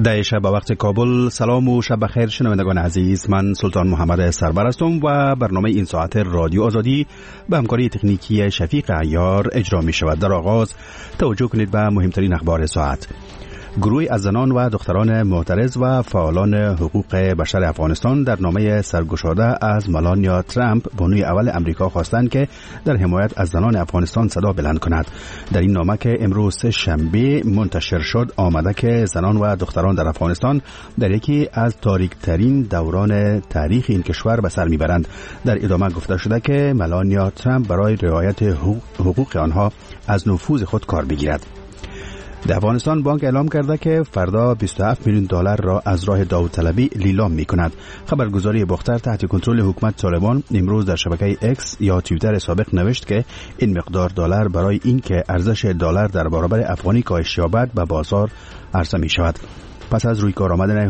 در شب به وقت کابل. سلام و شب بخیر شنوندگان عزیز، من سلطان محمد سرور هستم و برنامه این ساعت رادیو آزادی به همکاری تکنیکی شفیق عیار اجرا می شود. در آغاز توجه کنید به مهمترین اخبار ساعت. گروهی از زنان و دختران معترض و فعالان حقوق بشر افغانستان در نامه سرگشاده از ملانیا ترامپ بانوی اول امریکا خواستند که در حمایت از زنان افغانستان صدا بلند کند. در این نامه که امروز شنبه منتشر شد آمده که زنان و دختران در افغانستان در یکی از تاریک‌ترین دوران تاریخ این کشور به سر میبرند. در ادامه گفته شده که ملانیا ترامپ برای رعایت حقوق آنها از نفوذ خود کار بگیرد. در افغانستان بانک اعلام کرده که فردا 27 میلیون دلار را از راه داوطلبی لیلام می‌کند. خبرگزاری باختر تحت کنترل حکومت طالبان امروز در شبکه ایکس یا توییتر سابق نوشت که این مقدار دلار برای اینکه ارزش دلار در برابر افغانی کاهش یابد به بازار عرضه می‌شود. پس از روی کار آمدن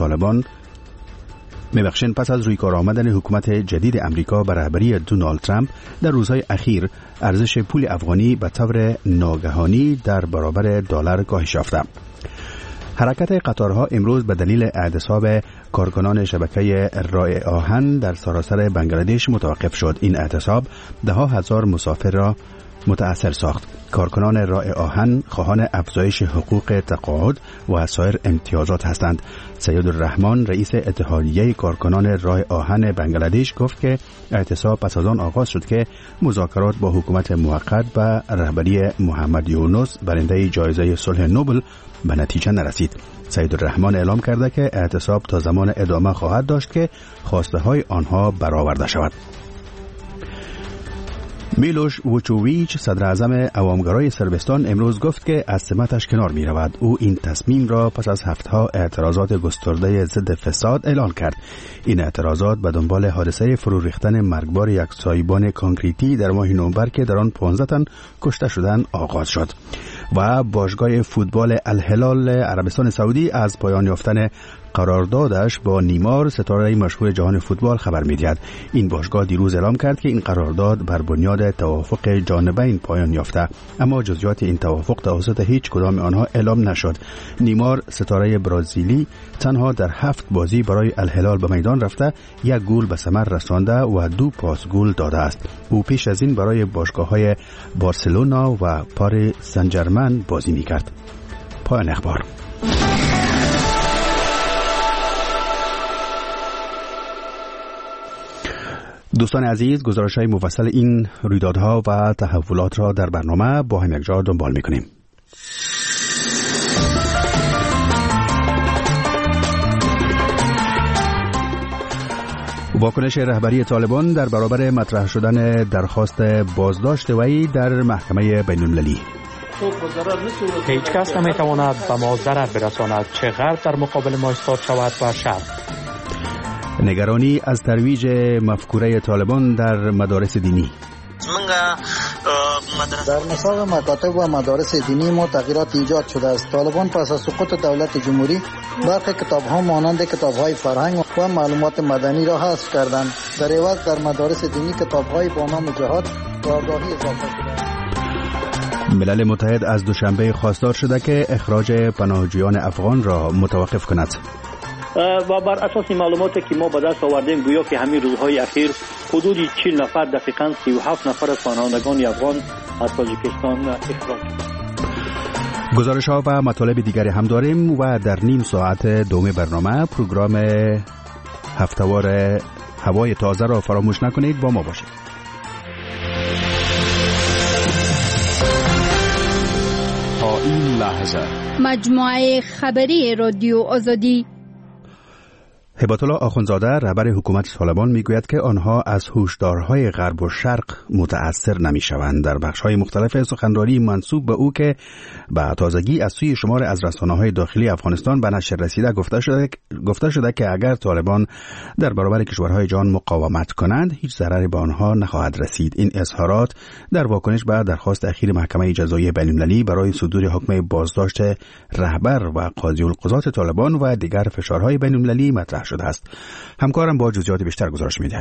حکومت جدید امریکا به رهبری دونالد ترامپ در روزهای اخیر ارزش پول افغانی به طور ناگهانی در برابر دلار کاهش یافته. حرکت قطارها امروز به دلیل اعتصاب کارکنان شبکه راه آهن در سراسر بنگلادش متوقف شد. این اعتصاب ده ها هزار مسافر را متأثر ساخت. کارکنان راه آهن خواهان افزایش حقوق تقاعد و سایر امتیازات هستند. سید الرحمن رئیس اتحادیه کارکنان راه آهن بنگلادش گفت که اعتصاب پس از آن آغاز شد که مذاکرات با حکومت موقت و رهبری محمد یونس برنده جایزه صلح نوبل به نتیجه نرسید. سید الرحمن اعلام کرده که اعتصاب تا زمان ادامه خواهد داشت که خواسته های آنها برآورده شود. میلوش ووچوویچ صدر اعظم عوامگرای صربستان امروز گفت که از سمتش کنار می رود. او این تصمیم را پس از هفته‌ها اعتراضات گسترده ضد فساد اعلان کرد. این اعتراضات به دنبال حادثه فرو ریختن مرگبار یک سایبان کانکریتی در ماه نوامبر که در آن 15 تن کشته شدند آغاز شد. و باشگاه فوتبال الهلال عربستان سعودی از پایان یافتن قراردادش با نیمار ستاره مشهور جهان فوتبال خبر می‌دهد. این باشگاه دیروز اعلام کرد که این قرارداد بر بنیاد توافق جانبین پایان یافته، اما جزئیات این توافق توسط هیچ کدام آنها اعلام نشد. نیمار ستاره برزیلی تنها در 7 بازی برای الهلال به میدان رفته، 1 گل به ثمر رسانده و 2 پاس گل داده است. او پیش از این برای باشگاه‌های بارسلونا و پاریس سن ژرمن بازی می‌کرد. پایان اخبار. دوستان عزیز، گزارش‌های مفصل این رویدادها و تحولات را در برنامه با هم یکجا دنبال می‌کنیم. واکنش رهبری طالبان در برابر مطرح شدن درخواست بازداشت وی در محکمه بین‌المللی. هیچ کس نمی‌تواند به ما ضرر برساند، چه غرب در مقابل ما ایستاد شود و شرق. نگرانی از ترویج مفکوره طالبان در مدارس دینی. در نصاب مکاتب و مدارس دینی ما تغییرات ایجاد شده است. طالبان پس از سقوط دولت جمهوری برخی کتاب‌ها مانند کتاب‌های فرهنگ و معلومات مدنی را حذف کردند. در عوض در مدارس دینی کتاب‌های با نام جهاد و آگاهی اضافه شده. ملل متحد از دوشنبه خواستار شده که اخراج پناهجویان افغان را متوقف کند. و بر اساس معلوماتی که ما به دست آوردیم گویا که همین روزهای اخیر حدود 40 نفر دقیقاً 37 نفر از پناهندگان افغان از تاجیکستان اخراج شدند. گزارش‌ها و مطالب دیگری هم داریم و در نیم ساعت دوم برنامه پروگرام هفته‌وار هوای تازه را فراموش نکنید، با ما باشید. تا این لحظه مجموعه خبری رادیو آزادی. هبت الله آخوندزاده رهبر حکومت طالبان میگوید که آنها از هشدارهای غرب و شرق متأثر نمیشوند. در بخش‌های مختلف سخنرانی منسوب به او که به تازگی از سوی شمار از رسانه‌های داخلی افغانستان به نشر رسیده گفته شده که اگر طالبان در برابر کشورهای جهان مقاومت کنند هیچ ضرری به آنها نخواهد رسید. این اظهارات در واکنش به درخواست اخیر محکمه جزایی بین‌المللی برای صدور حکم بازداشت رهبر و قاضی القضات طالبان و دیگر فشارهای بین‌المللی مطرح شده است. همکارم با جزئیات بیشتر گزارش می‌دهد.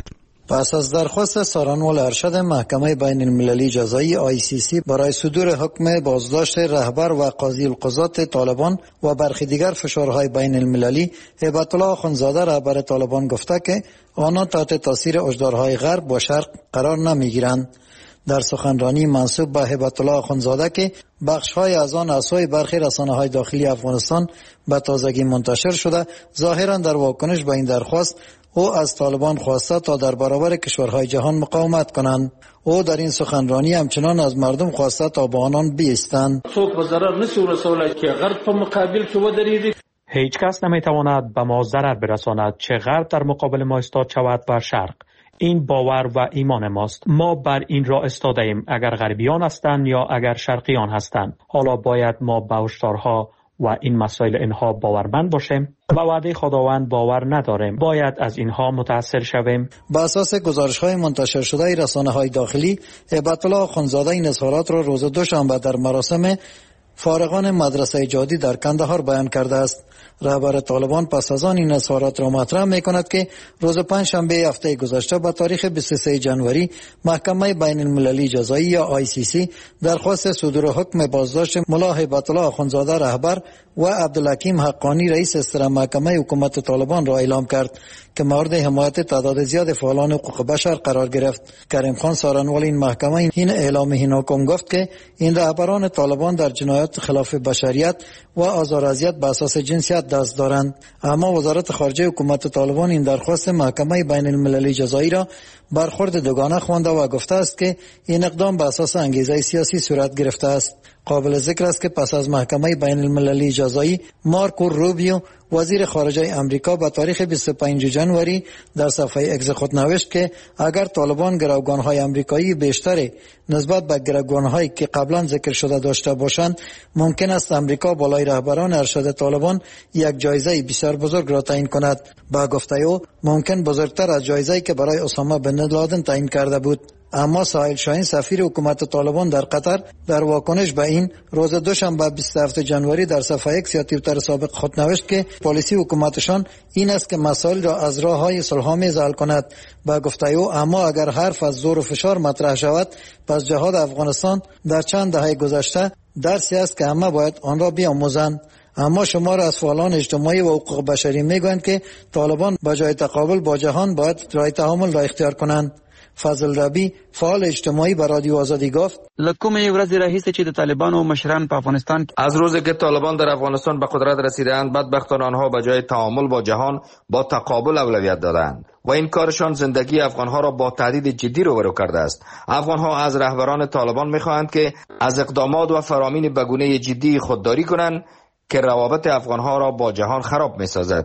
پس از درخواست سارنوال ارشد محکمه بین المللی جزایی ICC برای صدور حکم بازداشت رهبر و قاضی القضات طالبان و برخی دیگر فشارهای بین المللی، هیبت الله آخوندزاده رهبر طالبان گفته که آنها تحت تاثیر هشدارهای غرب و شرق قرار نمیگیرند. در سخنرانی منسوب به هیبت الله آخوندزاده که بخش‌های از آن از سوی برخی رسانه‌های داخلی افغانستان به تازگی منتشر شده، ظاهراً در واکنش به این درخواست او از طالبان خواسته تا در برابر کشورهای جهان مقاومت کنند. او در این سخنرانی همچنان از مردم خواسته تا با آنان بایستند. څوک به ضرر نشي رسولی که غرب په مقابل کې ودرېږي. هیچ کس نمیتواند به ما ضرر برساند، چه غرب در مقابل ما ایستاد شود و شرق. این باور و ایمان ماست. ما بر این راه ایستاده ایم، اگر غربیان هستند یا اگر شرقیان هستند. حالا باید ما به هشدارها و این مسائل اینها باورمند باشیم. به وعده خداوند باور نداریم. باید از اینها متأثر شویم. با اساس گزارش‌های منتشر شده رسانه‌های داخلی، هیبت الله آخوندزاده این اظهارات را روز دوشنبه در مراسم فارغان مدرسه جادی در کندهار بیان کرده است. رهبر طالبان پس از آن این اظهارات را مطرح می‌کند که روز پنجشنبه هفته گذشته به تاریخ 23 جنوری محکمه بین المللی جزایی یا ICC درخواست صدور حکم بازداشت ملا هیبت الله آخوندزاده رهبر و عبدالحکیم حقانی رئیس استر محکمه حکومت طالبان را اعلام کرد که مورد حمایت تعداد زیاد فعالان حقوق بشر قرار گرفت. کریم خان سارنوال این محکمه این اعلام این حکم گفت که این رهبران طالبان در جنایات خلاف بشریت و آزار و اذیت به اساس جنسیت دست دارند. اما وزارت خارجه حکومت طالبان این درخواست محکمه بین المللی جزایی را برخورد دوگانه خوانده و گفته است که این اقدام به اساس انگیزه سیاسی صورت گرفته است. قابل ذکر است که پس از محکمه بین المللی جزایی، مارکو روبیو وزیر خارجه امریکا به تاریخ 25 جنوری در صفحه اکس خود نوشت که اگر طالبان گروگان‌های امریکایی بیشتری نسبت به گروگان‌هایی که قبلا ذکر شده داشته باشند، ممکن است امریکا بالای رهبران ارشد طالبان یک جایزه بسیار بزرگ را تعیین کند. با گفته او ممکن بزرگتر از جایزه‌ای که برای اسامه بن لادن تعیین کرده بود. اما ساحل شاهین سفیر حکومت طالبان در قطر در واکنش به این روز دوشنبه 27 جنوری در صفحه اکس یا توییتر سابق خود نوشت که پالیسی حکومتشان این است که مسائل را از راه‌های صلح‌آمیز حل کند. با گفته او اما اگر حرف از زور و فشار مطرح شود، پس جهاد افغانستان در چند دهه گذشته درسی است که همه باید آن را بیاموزند. اما شمار از فعالان اجتماعی و حقوق بشری میگویند که طالبان به جای تقابل با جهان باید راه تعامل را اختیار کنند. فضل ربی فعال اجتماعی به رادیو آزادی گفت لکومه ورځ راهیسه چې د طالبانو مشران په افغانستان از روزی که طالبان در افغانستان به قدرت رسیدند، بدبختان آنها به جای تعامل با جهان با تقابل اولویت دادند و این کارشان زندگی افغانها را با تهدید جدی روبرو کرده است. افغانها از رهبران طالبان می‌خواهند که از اقدامات و فرامین به گونه جدی خودداری کنند که روابط افغانها را با جهان خراب می‌سازد.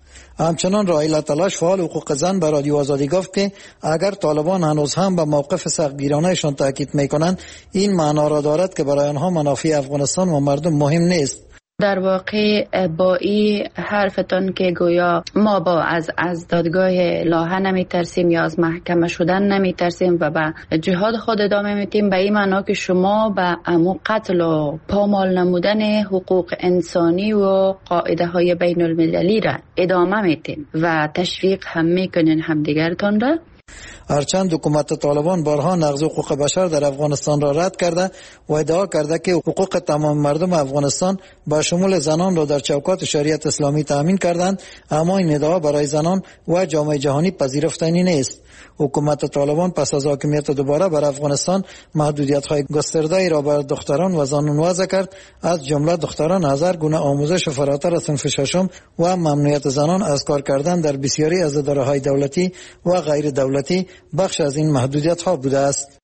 همچنان رائیل تلاش فعال حقوق زن به رادیو آزادی گفت که اگر طالبان هنوز هم به موقف سختگیرانه‌شان تاکید می‌کنند، این معنا را دارد که برای آنها منافع افغانستان و مردم مهم نیست. در واقع با این حرفتان که گویا ما با از دادگاه لاهه نمی ترسیم یا از محکمه شدن نمی ترسیم و به جهاد خود ادامه میتیم، به این معنا که شما به امو قتل و پامال نمودن حقوق انسانی و قاعده های بین المللی را ادامه میتیم و تشویق هم میکنین همدیگرتان را. هرچند حکومت طالبان بارها نقض حقوق بشر در افغانستان را رد کرده و ادعا کرده که حقوق تمام مردم افغانستان با شمول زنان را در چوکات شریعت اسلامی تامین کردند، اما این ادعا برای زنان و جامعه جهانی پذیرفتنی نیست. حکومت طالبان پس از حاکمیت دوباره بر افغانستان محدودیت‌های گسترده‌ای را بر دختران و زنان وضع کرد، از جمله دختران هزار گونه آموزش فراتر از صنف ششم و ممنوعیت زنان از کار کردن در بسیاری از اداره‌های دولتی و غیر دولتی بخش از این محدودیت‌ها بوده است.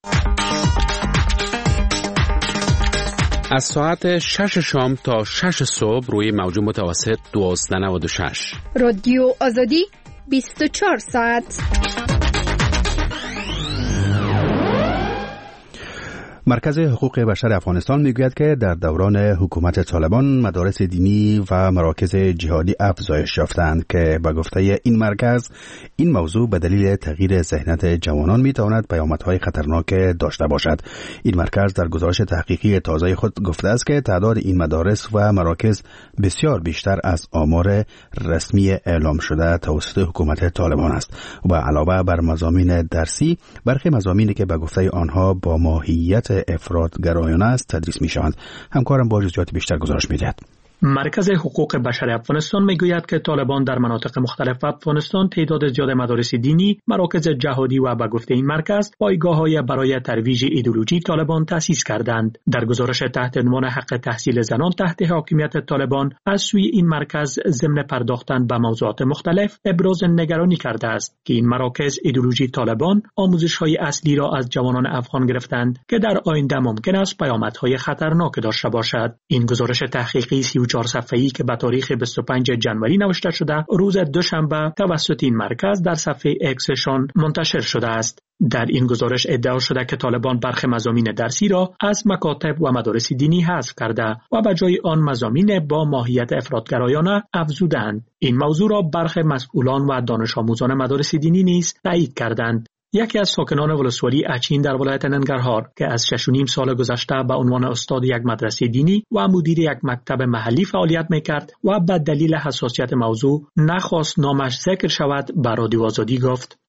از ساعت 6 شام تا 6 صبح روی موج متوسط 1296 رادیو آزادی 24 ساعت. مرکز حقوق بشر افغانستان میگوید که در دوران حکومت طالبان مدارس دینی و مراکز جهادی افزایش یافتند که به گفته این مرکز این موضوع به دلیل تغییر ذهنیت جوانان میتواند پیامدهای خطرناک داشته باشد. این مرکز در گزارش تحقیقی تازه خود گفته است که تعداد این مدارس و مراکز بسیار بیشتر از آمار رسمی اعلام شده توسط حکومت طالبان است و علاوه بر مضامین درسی برخی مضامینی که به گفته آنها با ماهیت افراط‌گرایانه است تدریس می‌شوند. همکارم با جزئیات بیشتر گزارش می‌دهد. مرکز حقوق بشر افغانستان میگوید که طالبان در مناطق مختلف افغانستان تعداد زیاد مدارس دینی، مراکز جهادی و به گفته این مرکز پایگاه‌های برای ترویج ایدئولوژی طالبان تأسیس کردند. در گزارش تحت عنوان حق تحصیل زنان تحت حاکمیت طالبان از سوی این مرکز ضمن پرداختن به موضوعات مختلف ابراز نگرانی کرده است که این مراکز ایدئولوژی طالبان آموزش‌های اصلی را از جوانان افغان گرفتند که در آینده ممکن است پیامدهای خطرناک داشته باشد. این گزارش تحقیقی 4 صفحه‌ای که به تاریخ 25 جنوری نوشته شده روز دوشنبه توسط این مرکز در صفحه اکسشان منتشر شده است. در این گزارش ادعا شده که طالبان برخی مضامین درسی را از مکاتب و مدارس دینی حذف کرده و به جای آن مضامین با ماهیت افراط‌گرایانه افزودند. این موضوع را برخی مسئولان و دانش آموزان مدارس دینی نیز تایید کردند. یکی از ساکنان ولسوالی اچین در ولایت ننگرهار که از 6.5 سال گذشته به عنوان استاد یک مدرسه دینی و مدیر یک مکتب محلی فعالیت میکرد و به دلیل حساسیت موضوع نخواست نامش ذکر شود به رادیو آزادی گفت: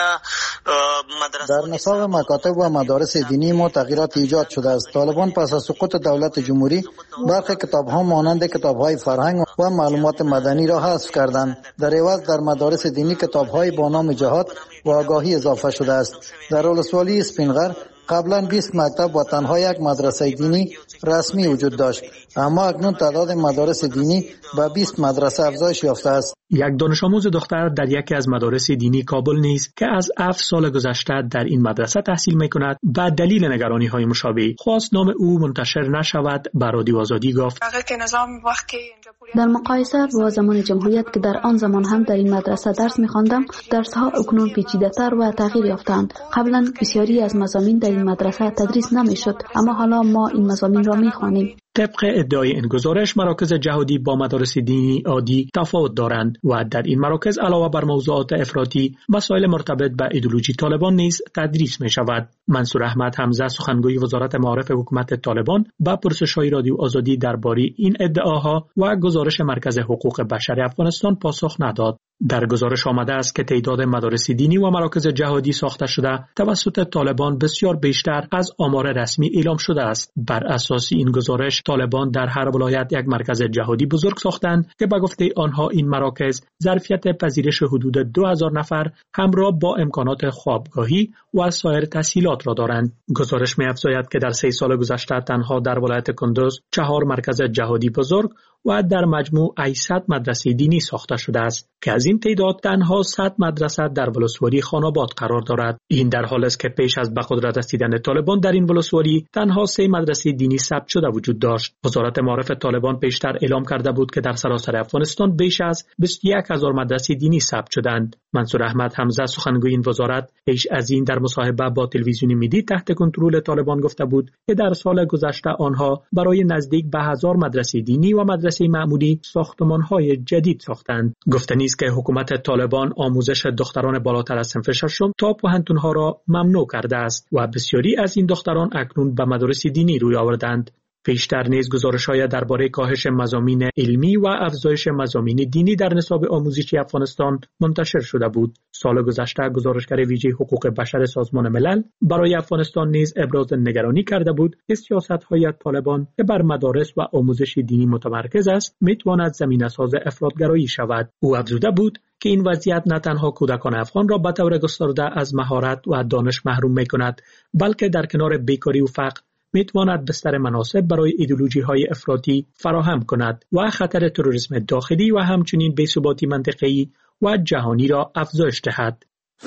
در نصاب مکاتب و مدارس دینی ما تغییرات ایجاد شده است. طالبان پس از سقوط دولت جمهوری برخی کتاب‌ها مانند کتاب‌های فرهنگ و معلومات مدنی را حذف کردند. در عوض در مدارس دینی کتاب‌های با نام جهاد و آگاهی اضافه شده است. در ولسوالی اسپینغر قبلا 20 مکتب و تنها یک مدرسه دینی رسمی وجود داشت، اما اکنون تعداد مدارس دینی به 20 مدرسه افزایش یافته است. یک دانش آموز دختر در یکی از مدارس دینی کابل نیز که از 7 سال گذشته در این مدرسه تحصیل می‌کند به دلیل نگرانی‌های مشابه خواست نام او منتشر نشود به رادیو آزادی گفت: در مقایسه با زمان جمهوریت که در آن زمان هم در این مدرسه درس می‌خواندم، درس‌ها اکنون پیچیده‌تر و تغییر یافتند. قبلا بسیاری از مضامین در این مدرسه تدریس نمی‌شد، اما حالا ما این مضامین را می‌خوانیم. طبق ادعای این گزارش مراکز جهادی با مدارس دینی عادی تفاوت دارند و در این مراکز علاوه بر موضوعات افراطی مسائل مرتبط به ایدئولوژی طالبان نیز تدریس می شود. منصور احمد حمزه سخنگوی وزارت معارف حکومت طالبان با پرسش‌های رادیو آزادی درباره این ادعاها و گزارش مرکز حقوق بشر افغانستان پاسخ نداد. در گزارش آمده است که تعداد مدارس دینی و مراکز جهادی ساخته شده توسط طالبان بسیار بیشتر از آمار رسمی اعلام شده است. بر اساس این گزارش طالبان در هر ولایت یک مرکز جهادی بزرگ ساختند که به گفته آنها این مراکز ظرفیت پذیرش حدود 2000 نفر همراه با امکانات خوابگاهی و سایر تسهیلات را دارند. گزارش می‌افزاید که در 3 سال گذشته تنها در ولایت کندوز 4 مرکز جهادی بزرگ و در مجموع 800 مدرسه دینی ساخته شده است که از این تعداد تنها 100 مدرسه در ولسوالی خاناباد قرار دارد. این در حالی است که پیش از به قدرت رسیدن طالبان در این ولسوالی تنها 3 مدرسه دینی ثبت شده وجود داشت. وزارت معارف طالبان پیشتر اعلام کرده بود که در سراسر افغانستان بیش از 21000 مدرسه دینی ثبت شدند. منصور احمد حمزه سخنگوی این وزارت پیش از این در مصاحبه با تلویزیون میدی تحت کنترل طالبان گفته بود که در سال گذشته آنها برای نزدیک به 1000 مدرسه دینی و مدرسه معمولی ساختمان‌های جدید ساختند. گفتنی است که حکومت طالبان آموزش دختران بالاتر از صنف ششم تا پوهنتون‌ها را ممنوع کرده است و بسیاری از این دختران اکنون به مدارس دینی روی آوردند. پیشتر نیز گزارش‌های درباره کاهش مضامین علمی و افزایش مضامین دینی در نصاب آموزشی افغانستان منتشر شده بود. سال گذشته گزارشگر ویژه حقوق بشر سازمان ملل برای افغانستان نیز ابراز نگرانی کرده بود که سیاست‌های طالبان که بر مدارس و آموزش دینی متمرکز است می‌تواند زمینه‌ساز افراط‌گرایی شود. او افزوده بود که این وضعیت نه تنها کودکان افغان را به طور گسترده از مهارت و دانش محروم می‌کند، بلکه در کنار بیکاری و فقر میتواند بستر مناسب برای ایدئولوژی‌های افراطی فراهم کند و خطر تروریسم داخلی و همچنین بی‌ثباتی منطقه‌ای و جهانی را افزایش دهد.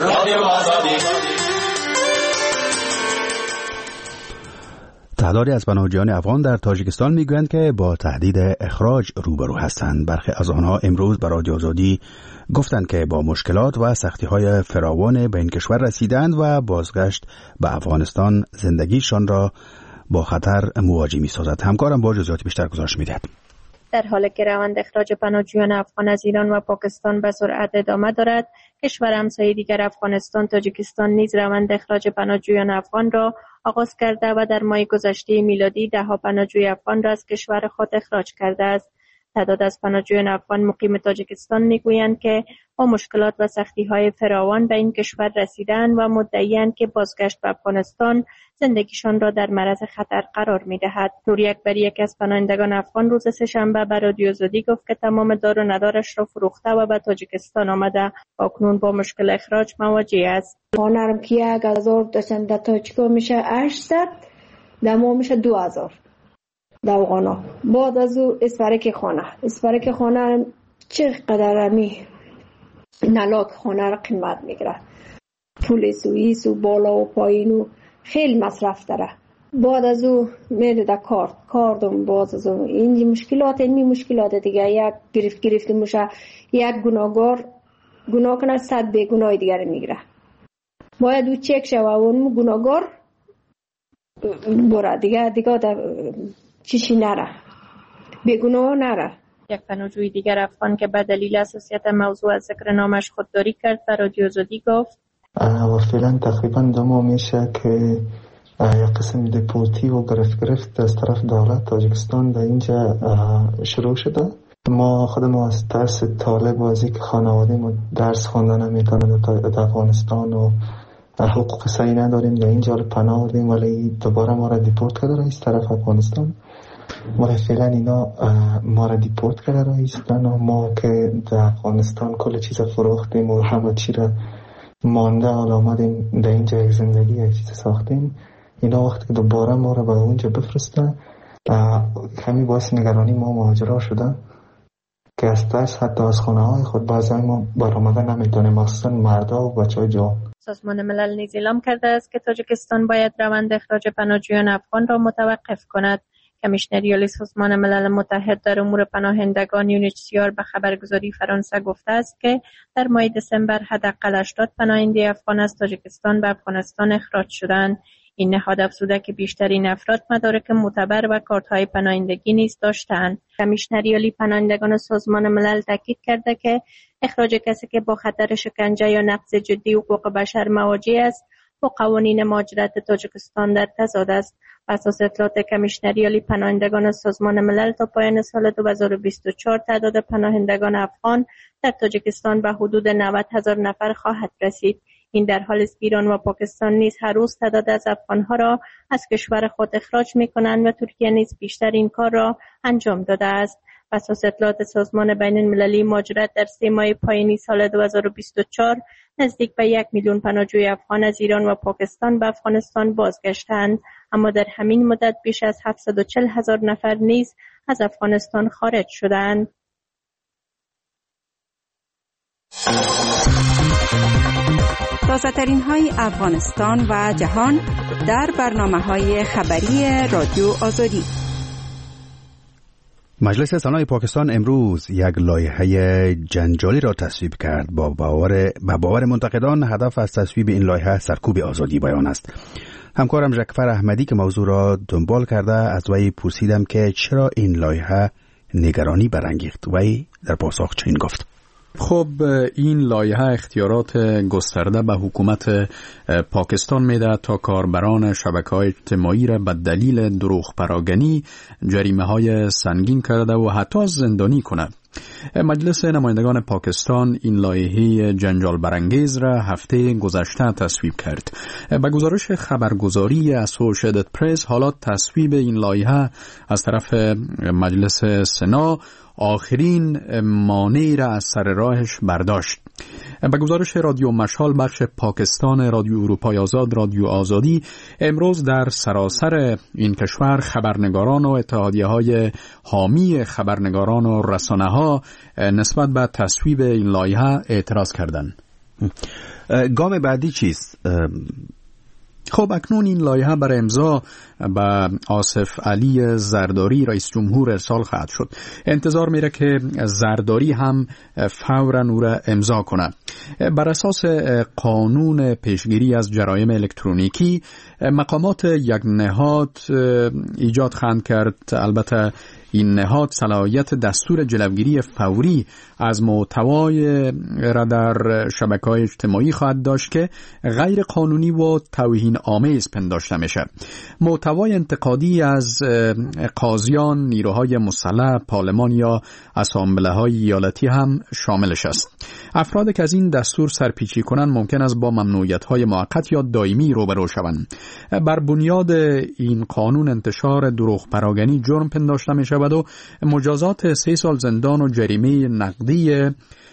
تعدادی از پناهجویان افغان در تاجیکستان میگویند که با تهدید اخراج روبرو هستند. برخی از آنها امروز به رادیو آزادی گفتند که با مشکلات و سختی‌های فراوان به این کشور رسیدند و بازگشت به افغانستان زندگیشان را با خطر مواجه می‌سازد. همکارم با جزئیات بیشتر گزارش می‌دهد. در حالی که روند اخراج پناهجویان افغان از ایران و پاکستان به سرعت ادامه دارد، کشور همسایه دیگر افغانستان، تاجیکستان نیز روند اخراج پناهجویان افغان را آغاز کرده و در ماه گذشته میلادی ده‌ها پناهجوی افغان را از کشور خود اخراج کرده است. تعداد از پناهجویان افغان مقیم تاجیکستان میگویند که با مشکلات و سختی‌های فراوان به این کشور رسیدند و مدعی‌اند که بازگشت به افغانستان زندگیشان را در معرض خطر قرار می‌دهد. نوری اکبری، یکی از پناهندگان افغان، روز سه‌شنبه به رادیو آزادی گفت که تمام دار و ندارش را فروخته و به تاجیکستان آمده و اکنون با مشکل اخراج مواجه است. خانه‌ام که 1000 داشتن در تاجیکستان میشه 800، در ما میشه 2000. دوغانا بعد از او اسفرک خانه چقدر نلاک خانه را قیمت میگیره، پول سوئیس و بالا و پایین و خیلی مصرف داره. بعد از او میره در کاردم. باز از او این مشکلات دیگه، یک گرفته میشه، یک گناهگار گناه کنه 100 بیگناه دیگر میگیره. باید او چک شوه و اون گناهگار بره دیگه چیشی نره، بیگناه نره. یک پناهجوی دیگر افغان که به دلیل حساسیت موضوع از ذکر نامش خودداری کرد به رادیو آزادی گفت و فعلا تقریبا 2 ماه میشه که یک قسم دیپورتی و گرفت از طرف دولت تاجیکستان در اینجا شروع شده. ما خودمون از ترس طالب و از اینکه خانواده ما درس خواندن نمیتونه در افغانستان و حقوق صحیح نداریم در اینجا پناه بردیم، ولی دوباره ما را دیپورت کرده رئیس طرف افغانستان. ولی فعلا اینا ما را دیپورت کرده رئیستن و ما که در افغانستان کل چیز فروختیم و همه چی را مانده حالا آمدیم در اینجا یک زندگی یک چیز ساختیم. اینا وقتی که دوباره ما را به اونجا بفرستن کمی باعث نگرانی ما مهاجرا شدن که از ترس حتی از خانه های خود بعضی ما برآمدن نمیتونیم، مخصوصا مردا و بچه های جوان. سازمان ملل نیز اعلام کرده است که تاجیکستان باید روند اخراج پناهجویان افغان را متوقف کند. کمیشنری عالی سازمان ملل متحد در امور پناهندگان UNHCR به خبرگزاری فرانسه گفته است که در ماه دسامبر حداقل 80 پناهنده افغان از تاجیکستان به افغانستان اخراج شدند. این نهاد افزوده که بیشترین افراد مدارک معتبر و کارت‌های پناهندگی نیز داشتند. کمیشنری عالی پناهندگان سازمان ملل تاکید کرده که اخراج کسی که با خطر شکنجه یا نقض جدی حقوق بشر مواجه است با قوانین مهاجرت تاجیکستان در تضاد است. اساس اطلاعات کمیشنری عالی پناهندگان سازمان ملل تا پایان سال 2024 تعداد پناهندگان افغان در تاجیکستان به حدود 90,000 نفر خواهد رسید. این در حالی است که ایران و پاکستان نیز هر روز تعداد از افغانها را از کشور خود اخراج می‌کنند و ترکیه نیز بیشتر این کار را انجام داده است. اساس اطلاعات سازمان بین‌المللی مهاجرت در 3 ماه پایانی سال 2024 نزدیک به 1 میلیون پناهجوی افغان از ایران و پاکستان به افغانستان بازگشتند، اما در همین مدت بیش از 740,000 نفر نیز از افغانستان خارج شدند. تازه‌ترین های افغانستان و جهان در برنامه‌های خبری رادیو آزادی. مجلس سنای پاکستان امروز یک لایحه جنجالی را تصویب کرد. با باور منتقدان هدف از تصویب این لایحه سرکوب آزادی بیان است. همکارم ژکفر احمدی که موضوع را دنبال کرده از وی پرسیدم که چرا این لایحه نگرانی برانگیخت. وی در پاسخ چنین گفت: خب این لایحه اختیارات گسترده به حکومت پاکستان میده تا کاربران شبکه‌های اجتماعی را به دلیل دروغ پراگنی جریمه‌های سنگین کرده و حتی زندانی کنه. مجلس نمایندگان پاکستان این لایحه جنجال برانگیز را هفته گذشته تصویب کرد. به گزارش خبرگزاری اسوشییتد پرس، حالا تصویب این لایحه از طرف مجلس سنا آخرین مانعی را از سر راهش برداشت. به گزارش رادیو مشال بخش پاکستان رادیو اروپای آزاد رادیو آزادی، امروز در سراسر این کشور خبرنگاران و اتحادیه‌های حامی خبرنگاران و رسانه‌ها نسبت به تصویب این لایحه اعتراض کردند. گام بعدی چیست؟ خب اکنون این لایحه برای امضا به آصف علی زرداری رئیس جمهور ارسال خواهد شد. انتظار میره که زرداری هم فوراً او را امضا کنه. بر اساس قانون پیشگیری از جرایم الکترونیکی مقامات یک نهاد ایجاد خواهند کرد. البته این نهاد صلاحیت دستور جلوگیری فوری از محتوای را در شبکه‌های اجتماعی خواهد داشت که غیر قانونی و توهین آمیز پنداشته میشه. محتوای انتقادی از قاضیان، نیروهای مسلح، پارلمان یا اسامبله‌های ایالتی هم شاملش است. افرادی که از این دستور سرپیچی کنند ممکن است با ممنوعیت‌های موقت یا دائمی روبرو شوند. بر بنیاد این قانون انتشار دروغ پراگنی جرم پنداشته می شود و مجازات 3 سال زندان و جریمه نقدی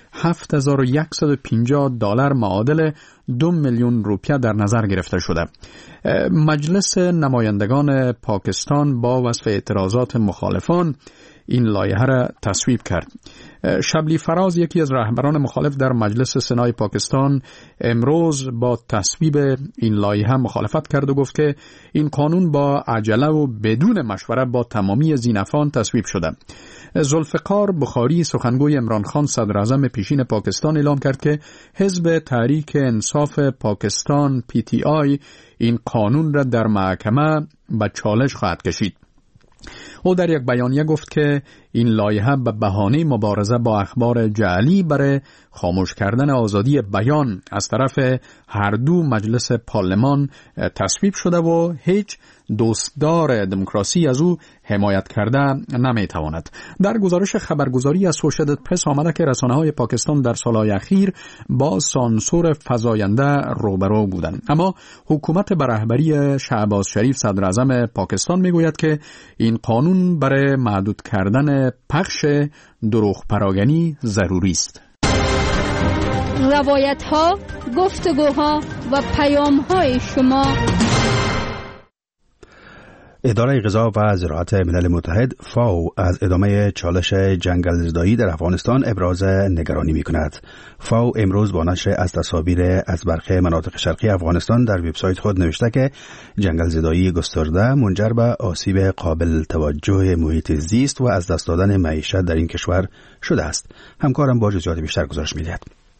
$7,150 معادل 2 میلیون روپیه در نظر گرفته شده. مجلس نمایندگان پاکستان با وصف اعتراضات مخالفان این لایحه را تصویب کرد. شبلی فراز، یکی از رهبران مخالف در مجلس سنای پاکستان، امروز با تصویب این لایحه مخالفت کرد و گفت که این قانون با عجله و بدون مشورت با تمامی زینفان تصویب شده. ذوالفقار بخاری، سخنگوی عمران خان صدر اعظم پیشین پاکستان، اعلام کرد که حزب تحریک انصاف پاکستان PTI این قانون را در محکمه به چالش خواهد کشید. او در یک بیانیه گفت که این لایحه به بهانه مبارزه با اخبار جعلی برای خاموش کردن آزادی بیان از طرف هر دو مجلس پارلمان تصویب شده و هیچ دوستدار دموکراسی از او حمایت کرده نمیتواند. در گزارش خبرگزاری اسوشییتد پرس آمده که رسانه‌های پاکستان در سالهای اخیر با سانسور فزاینده روبرو بودند، اما حکومت به رهبری شهباز شریف صدر اعظم پاکستان میگوید که این قانون برای محدود کردن پخش دروغ پراگنی ضروری است. روایت‌ها، گفتگوها و پیام‌های شما. اداره غذا و زراعت ملل متحد فاو از ادامه چالش جنگل‌زدایی در افغانستان ابراز نگرانی می‌کند. فاو امروز با نشر از تصاویر از برخی مناطق شرقی افغانستان در وبسایت خود نوشته که جنگل‌زدایی گسترده منجر به آسیب قابل توجه محیط زیست و از دست دادن معیشت در این کشور شده است. همکارم با جزئیات بیشتر گزارش می‌دهد.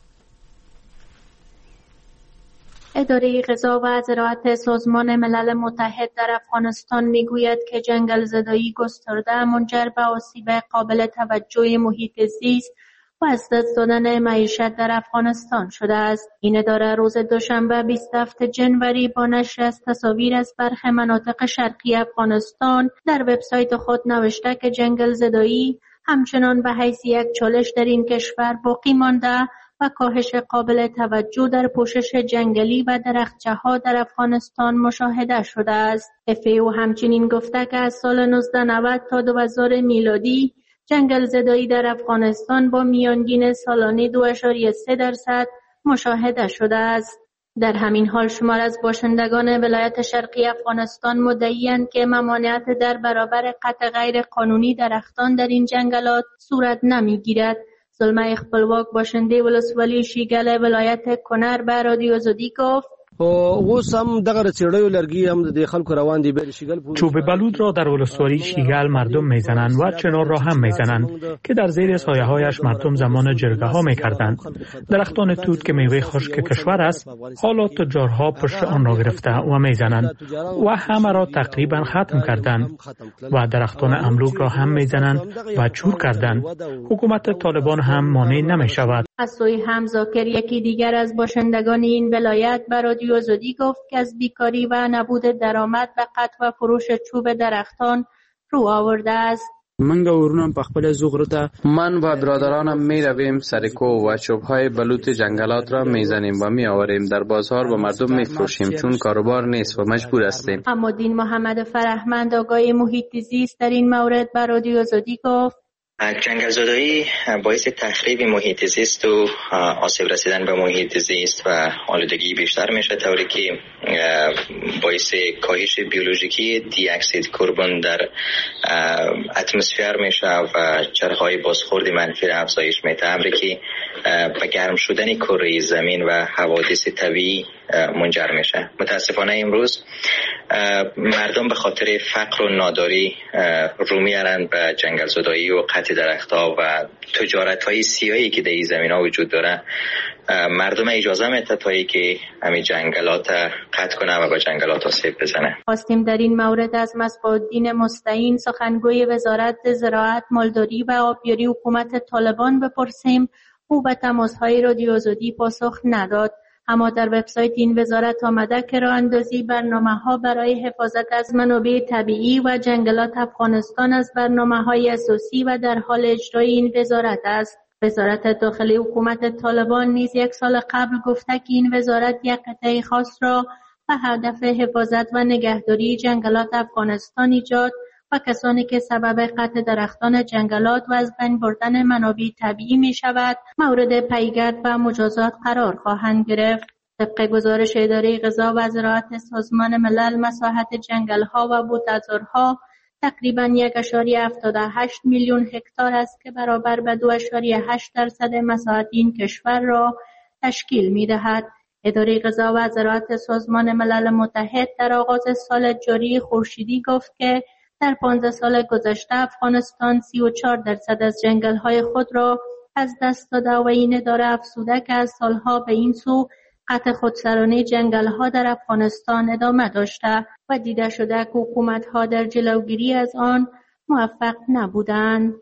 اداره غذا و زراعت سازمان ملل متحد در افغانستان میگوید که جنگل‌زدایی گسترده منجر به آسیب قابل توجه محیط زیست و از دست دادن معیشت در افغانستان شده است. این اداره روز دوشنبه 27 جنوری با نشر از تصاویر از برخی مناطق شرقی افغانستان در وبسایت خود نوشته که جنگل‌زدایی همچنان به حیث یک چالش در این کشور باقی مانده و کاهش قابل توجه در پوشش جنگلی و درختچه‌ها در افغانستان مشاهده شده است. FAO همچنین گفته که از سال 1990 تا 2000 میلادی جنگل‌زدایی در افغانستان با میانگین سالانه 2.3% مشاهده شده است. در همین حال شمار از باشندگان ولایت شرقی افغانستان مدعی‌اند که ممانعت در برابر قطع غیر قانونی درختان در این جنگلات صورت نمی‌گیرد. زلمه خپلواک باشنده ولسوالی شیګل ولایت کنر به رادیو آزادی گفت اوس هم دغه چړیو لرګي هم د خلکو روان دي به شیګل چوب بلود را در ولسوالی شیګل مردم میزنند و چنار را هم میزنند که در زیر سایه‌هایش مردم زمان جرگه ها میکردند. درختان توت که میوه خشک کشور است حالا تجارها پشت آن را گرفته و میزنند و همه را تقریبا ختم کردند و درختان املوک را هم میزنند و چور کردند. حکومت طالبان هم مانع نمیشود. از سوی هم زاکر یکی دیگر از باشندگان این ولایت به رادیو آزادی گفت که از بیکاری و نبود درآمد به قطع و فروش چوب درختان رو آورده است. من و برادرانم می رویم سرکو و چوبهای بلوط جنگلات را می زنیم و می آوریم در بازار و مردم می فروشیم چون کاروبار نیست و مجبور هستیم. اما دین محمد فرهمند آگاه محیط زیست در این مورد به رادیو آزادی گفت جنگل‌زدایی باعث تخریب محیط زیست و آسیب رسیدن به محیط زیست و آلودگی بیشتر میشه، طوری که باعث کاهش بیولوژیکی دی اکسید کربن در اتمسفر میشه و چرخهای بازخورد منفی را افزایش میده، امری که به گرم شدن کره زمین و حوادث طبیعی منجر میشه. متاسفانه امروز مردم به خاطر فقر و ناداری رو میارن به جنگل‌زدایی و قطع درخت‌ها و تجارت‌های سیاهی که در این زمین‌ها وجود داره مردم اجازه میده تا که همین جنگلات قطع کنه و با جنگلات آسیب بزنه. خواستیم در این مورد از مصباح‌الدین مستعین سخنگوی وزارت زراعت، مالداری و آبیاری حکومت طالبان بپرسیم. او به تماس‌های رادیو آزادی پاسخ نداد. اما در وبسایت این وزارت آمده که راه اندازی برنامه‌ها برای حفاظت از منابع طبیعی و جنگلات افغانستان از برنامه‌های اساسی و در حال اجرای این وزارت است. وزارت داخلی حکومت طالبان نیز 1 سال قبل گفته که این وزارت یک قطعه خاص را به هدف حفاظت و نگهداری جنگلات افغانستان ایجاد و کسانی که سبب قطع درختان جنگلات و از بین بردن منابع طبیعی می شود مورد پیگرد و مجازات قرار خواهند گرفت. طبق گزارش اداره غذا و زراعت سازمان ملل، مساحت جنگل‌ها و بوته‌زارها تقریباً 1.78 میلیون هکتار است که برابر به 2.8% مساحت این کشور را تشکیل می‌دهد. اداره غذا و زراعت سازمان ملل متحد در آغاز سال جاری خورشیدی گفت که در 15 سال گذشته افغانستان 34% از جنگل‌های خود را از دست داده و این اداره افزوده که از سالها به این سو قطع خودسرانه جنگل‌ها در افغانستان ادامه داشته و دیده شده که حکومت‌ها در جلوگیری از آن موفق نبودند.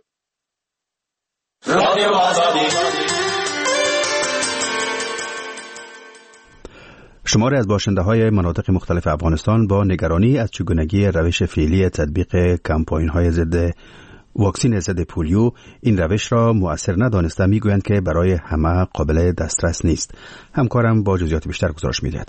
شماری از باشنده‌های مناطق مختلف افغانستان با نگرانی از چگونگی روش فعلی تطبیق کمپاین‌های ضد واکسن ضد پولیو این روش را مؤثر ندانسته میگویند که برای همه قابل دسترس نیست. همکارم با جزئیات بیشتر گزارش می‌دهد.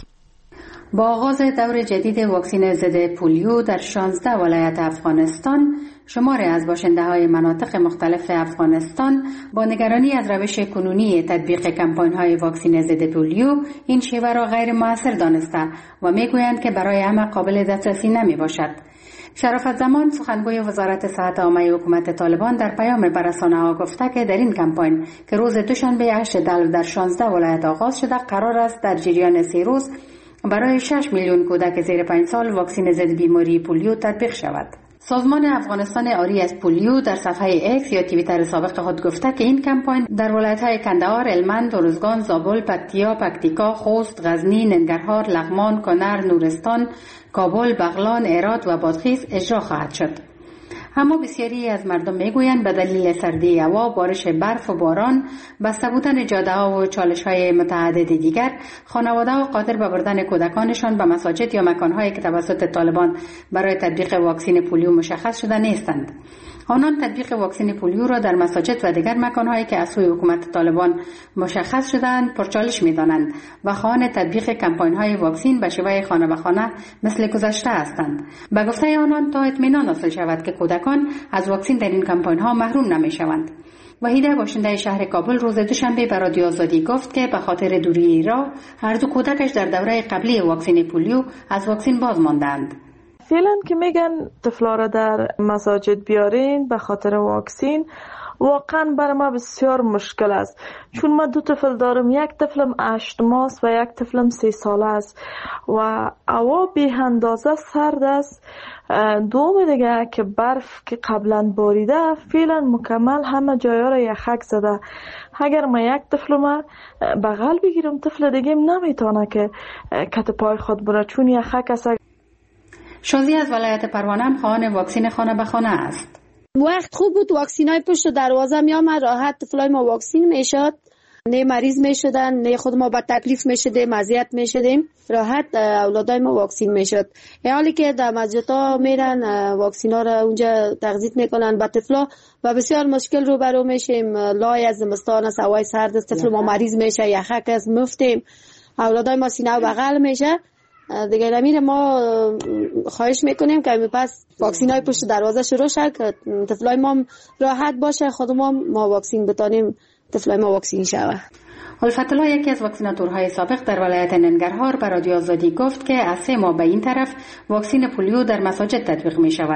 با آغاز دور جدید واکسن ضد پولیو در 16 ولایت افغانستان، شماری از باشنده‌های مناطق مختلف افغانستان با نگرانی از روش کنونی تطبیق کمپاین‌های واکسن ضد پولیو این شیوه را غیر مؤثر دانسته و میگویند که برای همه قابل دسترسی نمیباشد. شرافت زمان، سخنگوی وزارت صحت عامه حکومت طالبان، در پیام به رسانه‌ها گفته که در این کمپاین که روز دوشنبه 8 دلو در 16 ولایت آغاز شده، قرار است در جریان 3 روز برای 6 میلیون کودک زیر 5 سال واکسن ضد بیماری پولیو تطبیق شود. سازمان افغانستان آری از پولیو در صفحه ایکس یا توییتر سابق خود گفته که این کمپاین در ولایت‌های کندهار، هلمند، ارزگان، زابل، پکتیا، پکتیکا، خوست، غزنی، ننگرهار، لغمان، کنر، نورستان، کابل، بغلان، هرات و بادغیس اجرا خواهد شد. اما بسیاری از مردم میگویند به دلیل سردی هوا، بارش برف و باران، بسته بودن جاده‌ها و چالش‌های متعدد دیگر، خانواده‌ها قادر به بردن کودکانشان به مساجد یا مکان‌هایی که توسط طالبان برای تطبیق واکسن پولیو مشخص شده نیستند. آنان تطبیق واکسن پولیو را در مساجد و دیگر مکان‌هایی که از سوی حکومت طالبان مشخص شده‌اند پرچالش می‌دانند و خواهان تطبیق کمپاین‌های واکسن به شیوه خانه به خانه مثل گذشته هستند. به گفته آنان تا اطمینان حاصل شود که کودکان از واکسن در این کمپاین‌ها محروم نمی‌شوند. وحیده باشنده شهر کابل روز دوشنبه به رادیو آزادی گفت که به خاطر دوری راه هر دو کودکش در دوره قبلی واکسن پولیو از واکسن باز ماندند. فعلا که میگن طفلا را در مساجد بیارین به خاطر واکسن، واقعا برای ما بسیار مشکل است، چون ما 2 طفل دارم، یک طفلم 8 ماه و یک طفلم 3 ساله است و هوا بی اندازه سرد است. دوم دیگه که برف که قبلا باریده فعلا مکمل همه جایا را یخک زده. اگر ما یک طفل ما بغل بگیرم، طفل دیگه نمیتونه که کت پای خود بره چون یخک است. شازی از ولایت پروانه خواهان واکسن خانه به خانه است. وقت خوب بود، واکسینای پشت دروازه می آمد، راحت طفلای ما واکسین میشد، نه مریض میشدن، نه خود ما با تکلیف میشدیم، اذیت میشدیم، راحت اولادای ما واکسین میشد. حالی که در مسجدها میرن واکسینا را اونجا تغذیه میکنن به طفلا و بسیار مشکل روبرو میشیم. لای از زمستان است، هوای سرد است، طفل ما مریض میشه، یخک است، مفتیم، اولادای ما سینه و بغل میشه. دیگه نمیره. ما خواهش میکنیم که پس واکسینای پشت دروازه شروع شه که طفلای ما راحت باشه، خودمون ما واکسین بتانیم طفلای ما واکسین شوه. الفت الله، یکی از واکسیناتورهای سابق در ولایت ننگرهار، به رادیو آزادی گفت که از 3 ماه به این طرف واکسن پولیو در مساجد تطبیق می شود.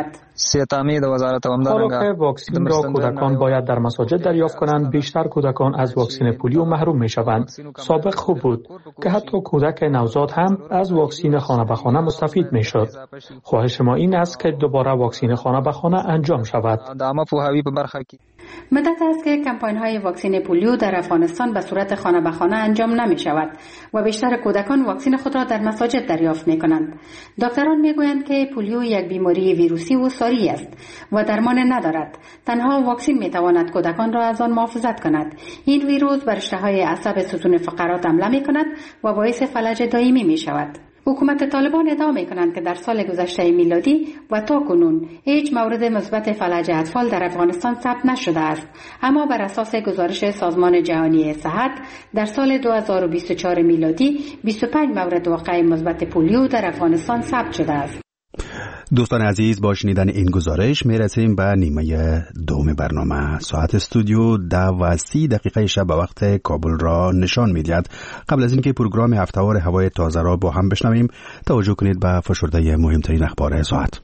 حالا که واکسن را کودکان باید در مساجد دریافت کنند، بیشتر کودکان از واکسن پولیو محروم می شوند. سابق خوب بود که حتی کودک نوزاد هم از واکسن خانه به خانه مستفید می شد. خواهش ما این است که دوباره واکسن خانه به خانه انجام شود. مدت است که کمپاین‌های واکسن پولیو در افغانستان به صورت صورت خانه به خانه انجام نمی شود و بیشتر کودکان واکسن خود را در مساجد دریافت می کنند. دکتران می گویند که پولیو یک بیماری ویروسی و ساری است و درمان ندارد. تنها واکسن می تواند کودکان را از آن محافظت کند. این ویروس بر رشته‌های عصب ستون فقرات حمله می کند و باعث فلج دائمی می شود. حکومت طالبان ادعا می کنند که در سال گذشته میلادی و تا کنون هیچ مورد مثبت فلج اطفال در افغانستان ثبت نشده است، اما بر اساس گزارش سازمان جهانی صحت در سال 2024 میلادی 25 مورد واقع مثبت پولیو در افغانستان ثبت شده است. دوستان عزیز، با شنیدن این گزارش میرسیم به نیمه دوم برنامه. ساعت استودیو 10:30 شب به وقت کابل را نشان میدهد. قبل از اینکه پروگرام هفته‌وار هوای تازه را با هم بشنویم، توجه کنید به فشرده مهمترین اخبار ساعت.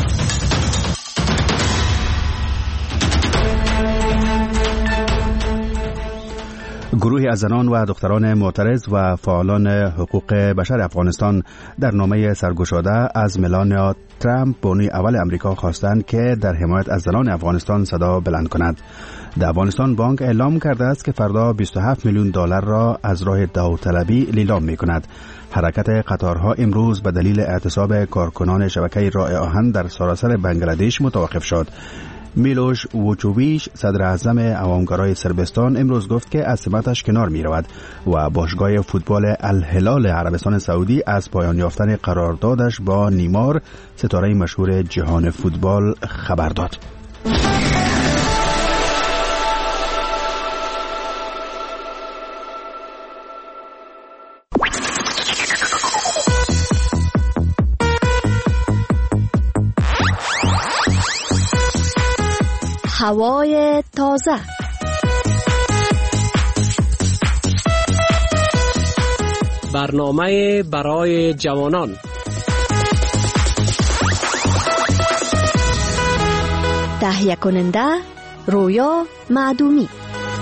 گروهی از زنان و دختران معترض و فعالان حقوق بشر افغانستان در نامه سرگشاده از ملانیا ترامپ بانوی اول امریکا خواستند که در حمایت از زنان افغانستان صدا بلند کند. در افغانستان بانک اعلام کرده است که فردا 27 میلیون دلار را از راه داوطلبی لیلام می کند. حرکت قطارها امروز به دلیل اعتصاب کارکنان شبکه راه آهن در سراسر بنگلادش متوقف شد. میلوش ووچوویچ صدر اعظم عوامگرای صربستان امروز گفت که از سمتش کنار می رود و باشگاه فوتبال الهلال عربستان سعودی از پایان یافتن قراردادش با نیمار ستاره مشهور جهان فوتبال خبر داد. هوای تازه. برنامه برای جوانان. تهیه کننده رویا معدومی.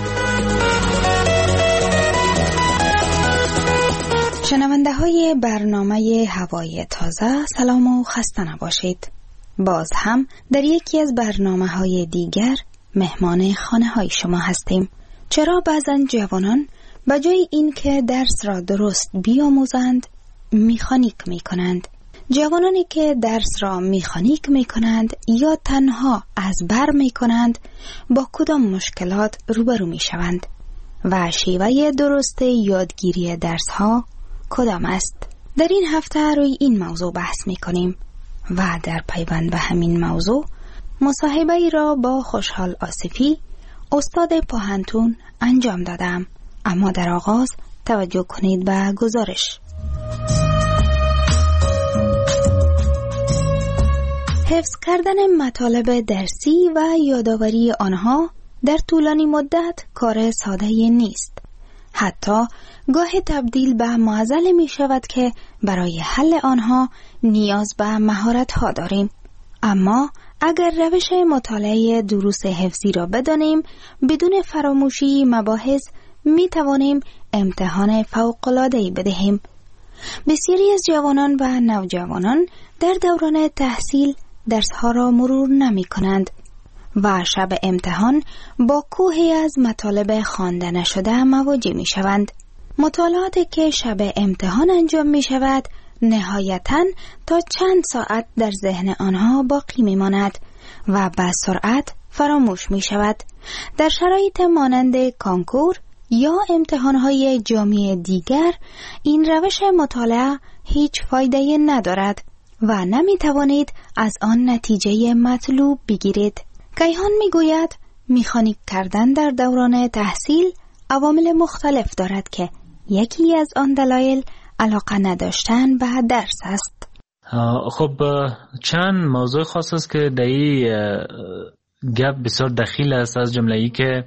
شنونده های برنامه هوای تازه، سلام و خسته نباشید. باز هم در یکی از برنامه‌های دیگر مهمان خانه‌های شما هستیم. چرا بعضن جوانان به جای اینکه درس را درست بیاموزند میخانیک میکنند؟ جوانانی که درس را میخانیک میکنند یا تنها از بر میکنند با کدام مشکلات روبرو میشوند و شیوه درست یادگیری درس ها کدام است؟ در این هفته روی این موضوع بحث میکنیم و در پیوند به همین موضوع مصاحبه ای را با خوشحال آصفی استاد پوهنتون انجام دادم. اما در آغاز توجه کنید به گزارش. حفظ کردن مطالب درسی و یادآوری آنها در طولانی مدت کار ساده نیست. حتی گاه تبدیل به معضل می شود که برای حل آنها نیاز به مهارت ها داریم. اما اگر روش مطالعه دروس حفظی را بدانیم، بدون فراموشی مباحث می توانیم امتحان فوق‌العاده‌ای بدهیم. بسیاری از جوانان و نوجوانان در دوران تحصیل درسها را مرور نمی کنند و شب امتحان با کوهی از مطالب خوانده نشده مواجه می شوند. مطالعاتی که شب امتحان انجام می شود نهایتاً تا چند ساعت در ذهن آنها باقی می ماند و به سرعت فراموش می شود. در شرایط مانند کانکور یا امتحانهای جامعه دیگر این روش مطالعه هیچ فایده ندارد و نمی توانید از آن نتیجه مطلوب بگیرید. کیهان می گوید میخانیک کردن در دوران تحصیل عوامل مختلف دارد که یکی از آن دلایل علاقه نداشتن به درس است. خب چند موضوع خاص است که در این گپ بسیار دخیل است، از جمله ای که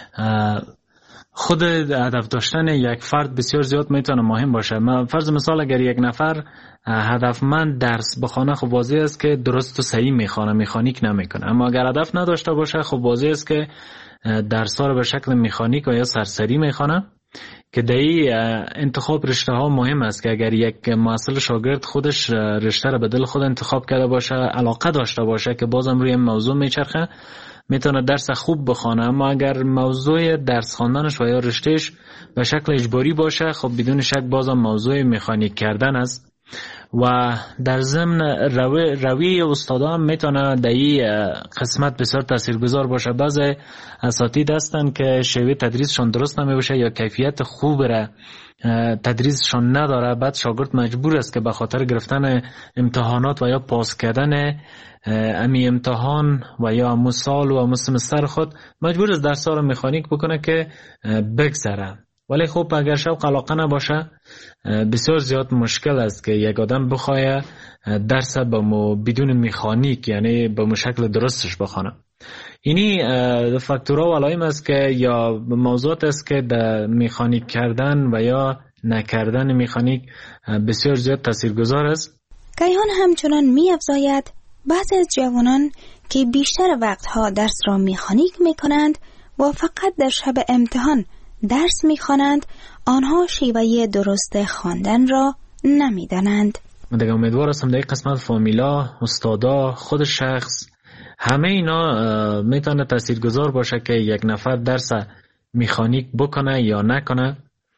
خود هدف داشتن یک فرد بسیار زیاد میتونه مهم باشه. فرض مثال اگر یک نفر هدفمند درس بخونه، خب واضح است که درست و صحیح میخونه، میخانیک نمیکنه. اما اگر هدف نداشته باشه، خب واضح است که درس ها رو به شکل میخانیک و یا سرسری میخونه، که در این انتخاب رشته ها مهم است که اگر یک محصل شاگرد خودش رشته رو به دل خود انتخاب کرده باشه، علاقه داشته باشه، که بازم روی موضوع میچرخه، میتونه درس خوب بخونه، اما اگر موضوع درس خواندنش و یا رشتهش به شکل اجباری باشه، خب بدون شک بازم موضوع مکانیک کردن است. و در ضمن روی استادا هم میتونه در این قسمت بسیار تاثیرگذار باشه. بعضی اساتید هستن که شیوه تدریسشون درست نمیشه یا کیفیت خوب را تدریسشون نداره، بعد شاگرد مجبور است که به خاطر گرفتن امتحانات و یا پاس کردن امی امتحان و یا امو سال و امو سمستر خود مجبور است درس ها رو مکانیک بکنه که بگذره. ولی خب اگر شوق علاقه نباشه بسیار زیاد مشکل است که یک آدم بخواه درس بدون مکانیک، یعنی به شکل درستش بخونه. اینی فاکتورها و علائم است که یا موضوعات است که در مکانیک کردن و یا نکردن مکانیک بسیار زیاد تاثیرگذار است. کیهان همچنان می افزاید بعضی از جوانان که بیشتر وقتها درس را مکانیک می کنند و فقط در شب امتحان درس می خوانند، آنها شیوه درست خواندن را نمی دانند. من دیگه امیدوار هستم در این قسمت فامیلا، استادا، خود شخص، همه اینا میتونه تاثیرگذار باشه که یک نفر درس مکانیک بکنه یا نکنه.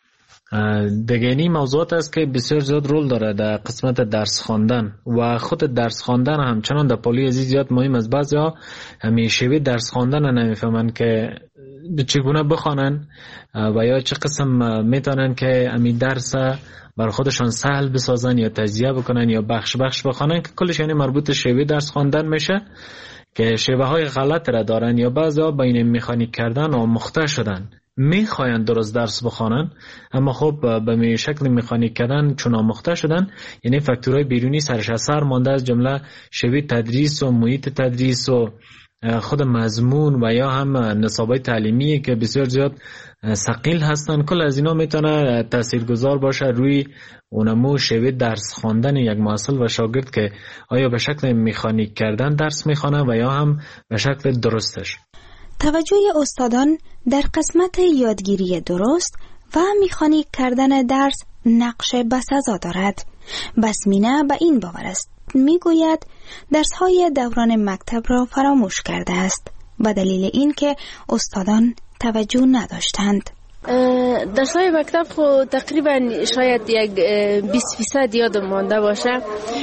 دیگه اینی موضوعات است که بسیار زیاد رول داره در قسمت درس خواندن و خود درس خواندن همچنان در پالی عزیز زیاد مهم است. بعضیا همیشه درس خواندن نمیفهمن که چگونه بخوانن و یا چه قسم میتونن که امی درس بر خودشان سهل بسازن یا تجزیه بکنن یا بخش بخش بخوانن، که کلش یعنی مربوط شیوه درس خواندن میشه که شیوه های غلط را دارن یا بعضیا بین مکانیک کردن آموخته شدن، میخواین درست درس بخوانن اما خب به شکل مکانیک کردن چون آموخته شدن، یعنی فاکتورهای بیرونی سرش اثر مانده، از جمله شیوه تدریس و محیط تدریس و خود مضمون و یا هم نصابای تعلیمی که بسیار زیاد ثقیل هستن. کل از اینا میتونه تاثیرگذار باشه روی اونمو شیوه درس خواندن یک محصل و شاگرد که آیا به شکل مکانیک کردن درس میخوانه و یا هم به شکل درستش. توجه استادان در قسمت یادگیری درست و مکانیک کردن درس نقش بسزا دارد. بسمینه به این باور است، میگوید درس‌های دوران مکتب را فراموش کرده است به دلیل اینکه استادان توجه نداشتند. درس‌های مکتب خو تقریبا شاید یک 20% یادم مانده باشه،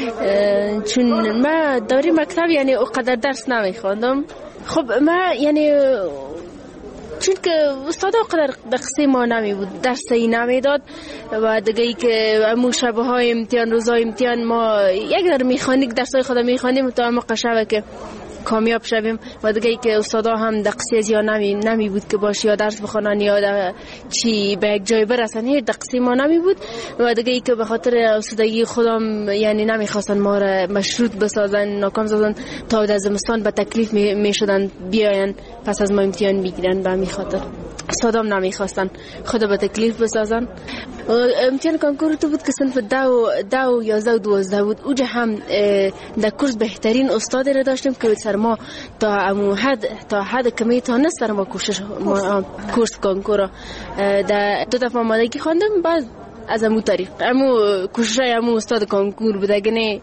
چون من دوره مکتب یعنی اونقدر درس نمیخواندم. خب من یعنی چون که استاد اونقدر دقیقه ما نمی بود، درسی نمی داد و دیگه ای که امو شبه های امتحان، روزهای امتحان ما یک در میخانیک درسای خود میخوانیم تا اما قشبه که کامیاب شویم و دیگه ای که استادا هم دقیقه زیاد نمی بود که باشه یا درس بخونن یا چی به یک جای برسن، هیچ دقیقه ما نمی بود و دیگه ای که به خاطر استادگی خودم یعنی نمیخواستن ما را مشروط بسازن، ناکام سازن تا در زمستان به تکلیف میشدن بیاین پس از ما امتحان میگیرن. به همین خاطر استادام نمیخواستن خود به تکلیف بسازن. امتحان کنکور تو بود که صنف 10 و 11 و 12 بود. اوجا هم در کورس بهترین استاد را داشتیم که سر ما تا حد که میتونست سر ما کورس کنکور در 2 دفعه آمادگی خواندم. بعد از امو طریق کوششای امو استاد کنکور بود، اگه نه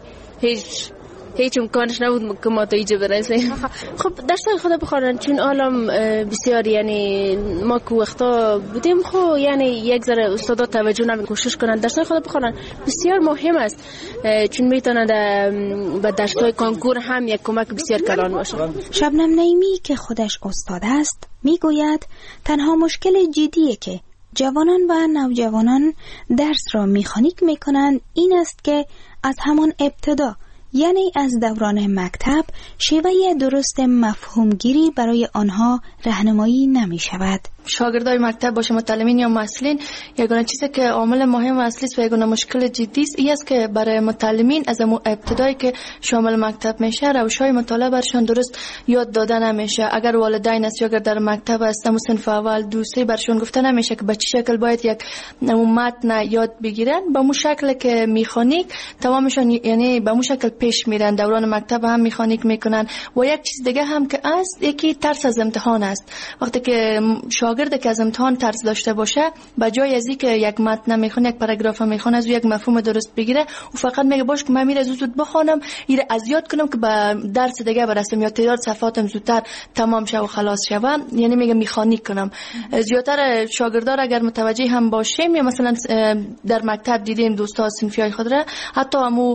هیچ امکانش نبود که ما تا اینجا برسیم. خب درسای خود بخوانن، چون عالم بسیار یعنی ما که وقتا بودیم خب یعنی یک ذره استادا توجه نمی کوشش کنن درسای خود بخوانن، بسیار مهم است، چون میتونه به درسای کنکور هم یک کمک بسیار کلان باشه. شبنم نعیمی که خودش استاد است میگوید تنها مشکل جدیه که جوانان و نوجوانان درس را مکانیک میکنند این است که از همان ابتدا یعنی از دوران مکتب شیوه درست مفهومگیری برای آنها راهنمایی نمی شود. شاگردای مکتب باشه متعلمین یا مسئولین، یگانه چیزی که عامل مهم و اصلی است و یگانه مشکل جدی است این است که برای متعلمین از ابتدایی که شامل مکتب میشه روش‌های مطالعه برشان درست یاد داده نمیشه. اگر والدین است یا اگر در مکتب است همون صنف اول 2 3 برشان گفته نمیشه که به چه شکل باید یک متن یاد بگیرن، به اون شکل که مکانیک تمامشون یعنی به اون شکل پیش میرن. دوران مکتب هم مکانیک میکنن. و یک چیز دیگه هم که است یکی ترس از امتحان است. وقتی که شاگرد که از امتحان ترس داشته باشه به جای از اینکه یک متن میخونه، یک پاراگراف میخونه، از یک مفهوم درست بگیره و فقط میگه باش که من میره زود بخونم ایره از یاد کنم که به درس دیگه برسم یا تعداد صفحاتم زودتر تمام شه و خلاص شه. یعنی میگه میخانی کنم. زیادتر شاگردان اگر متوجه هم باشیم یا مثلا در مکتب دیدیم دوستا صنفیای خود را حتی همو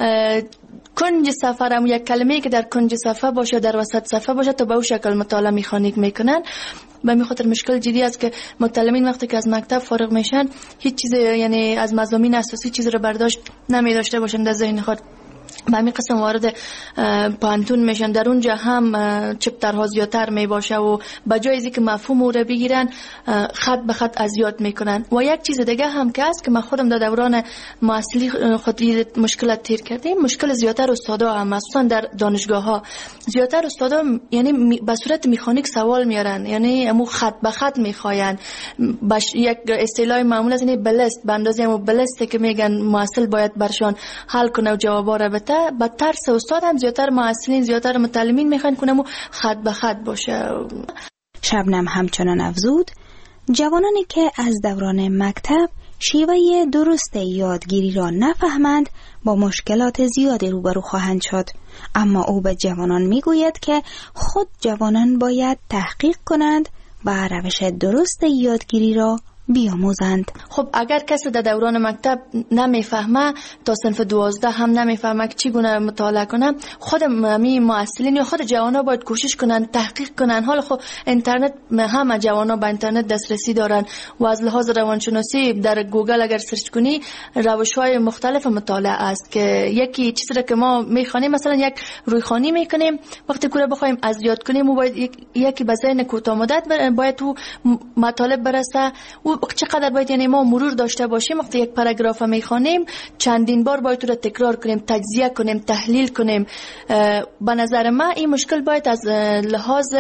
کنج صفحه هم یک کلمه‌ای که در کنج صفحه باشه در وسط صفحه باشه تا به اون شکل مطالعه میخوانیک میکنن. به همین خاطر مشکل جدی است که متعلمین وقتی که از مکتب فارغ میشن هیچ چیز یعنی از مضامین اساسی چیز رو برداشت نمی داشته باشن در ذهن خود. به همین قسم وارد پانتون میشن، در اونجا هم چپترها زیادتر می باشه و به جای از اینکه مفهوم او رو بگیرن خط به خط از یاد میکنن. و یک چیز دیگه هم که است که من خودم در دوران محصلی خود مشکلات تیر کردیم، مشکل زیادتر استادا هم مخصوصا در دانشگاه ها زیادتر استادا یعنی به صورت مکانیک سوال میارن، یعنی امو خط به خط میخواین. یک اصطلاح معمول از این بلست به اندازه امو بلسته که میگن محصل باید برشان حل کنه و جوابا رو بده. با ترس استاد هم زیادتر محصلین زیادتر متعلمین میخوان کنم و خط به خط باشه. شبنم همچنان افزود جوانانی که از دوران مکتب شیوه درست یادگیری را نفهمند با مشکلات زیادی روبرو خواهند شد. اما او به جوانان میگوید که خود جوانان باید تحقیق کنند و روش درست یادگیری را بیاموزند. خب اگر کسی در دوران مکتب نمیفهمه تا صنف 12 هم نمیفهمه که چگونه مطالعه کنه، خود می معلمین یا خود جوانا باید کوشش کنن تحقیق کنن. حالا خب اینترنت همه جوانا به اینترنت دسترسی دارن و از لحاظ روانشناسی در گوگل اگر سرچ کنی روش‌های مختلف مطالعه است که یکی چیزی که ما میخوانیم مثلا یک رویخوانی میکنیم وقتی کوره بخوایم از یاد کنیم و باید یکی به ذهن کوتاه مدت باید تو مطالب برسه و چقدر باید یعنی ما مرور داشته باشیم. وقتی یک پاراگراف میخوانیم چندین بار باید تو رو تکرار کنیم، تجزیه کنیم، تحلیل کنیم. به نظر من این مشکل باید از لحاظ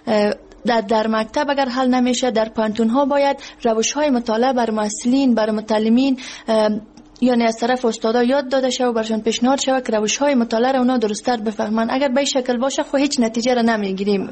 در مکتب اگر حل نمیشه در پانتون ها باید روش های مطالعه بر محصلین بر متعلمین یعنی از طرف استادا یاد داده شه و برشان پیشنهاد شه که روش های مطالعه را اونا درست‌تر بفهمن. اگر به این شکل باشه خب هیچ نتیجه را نمیگیریم.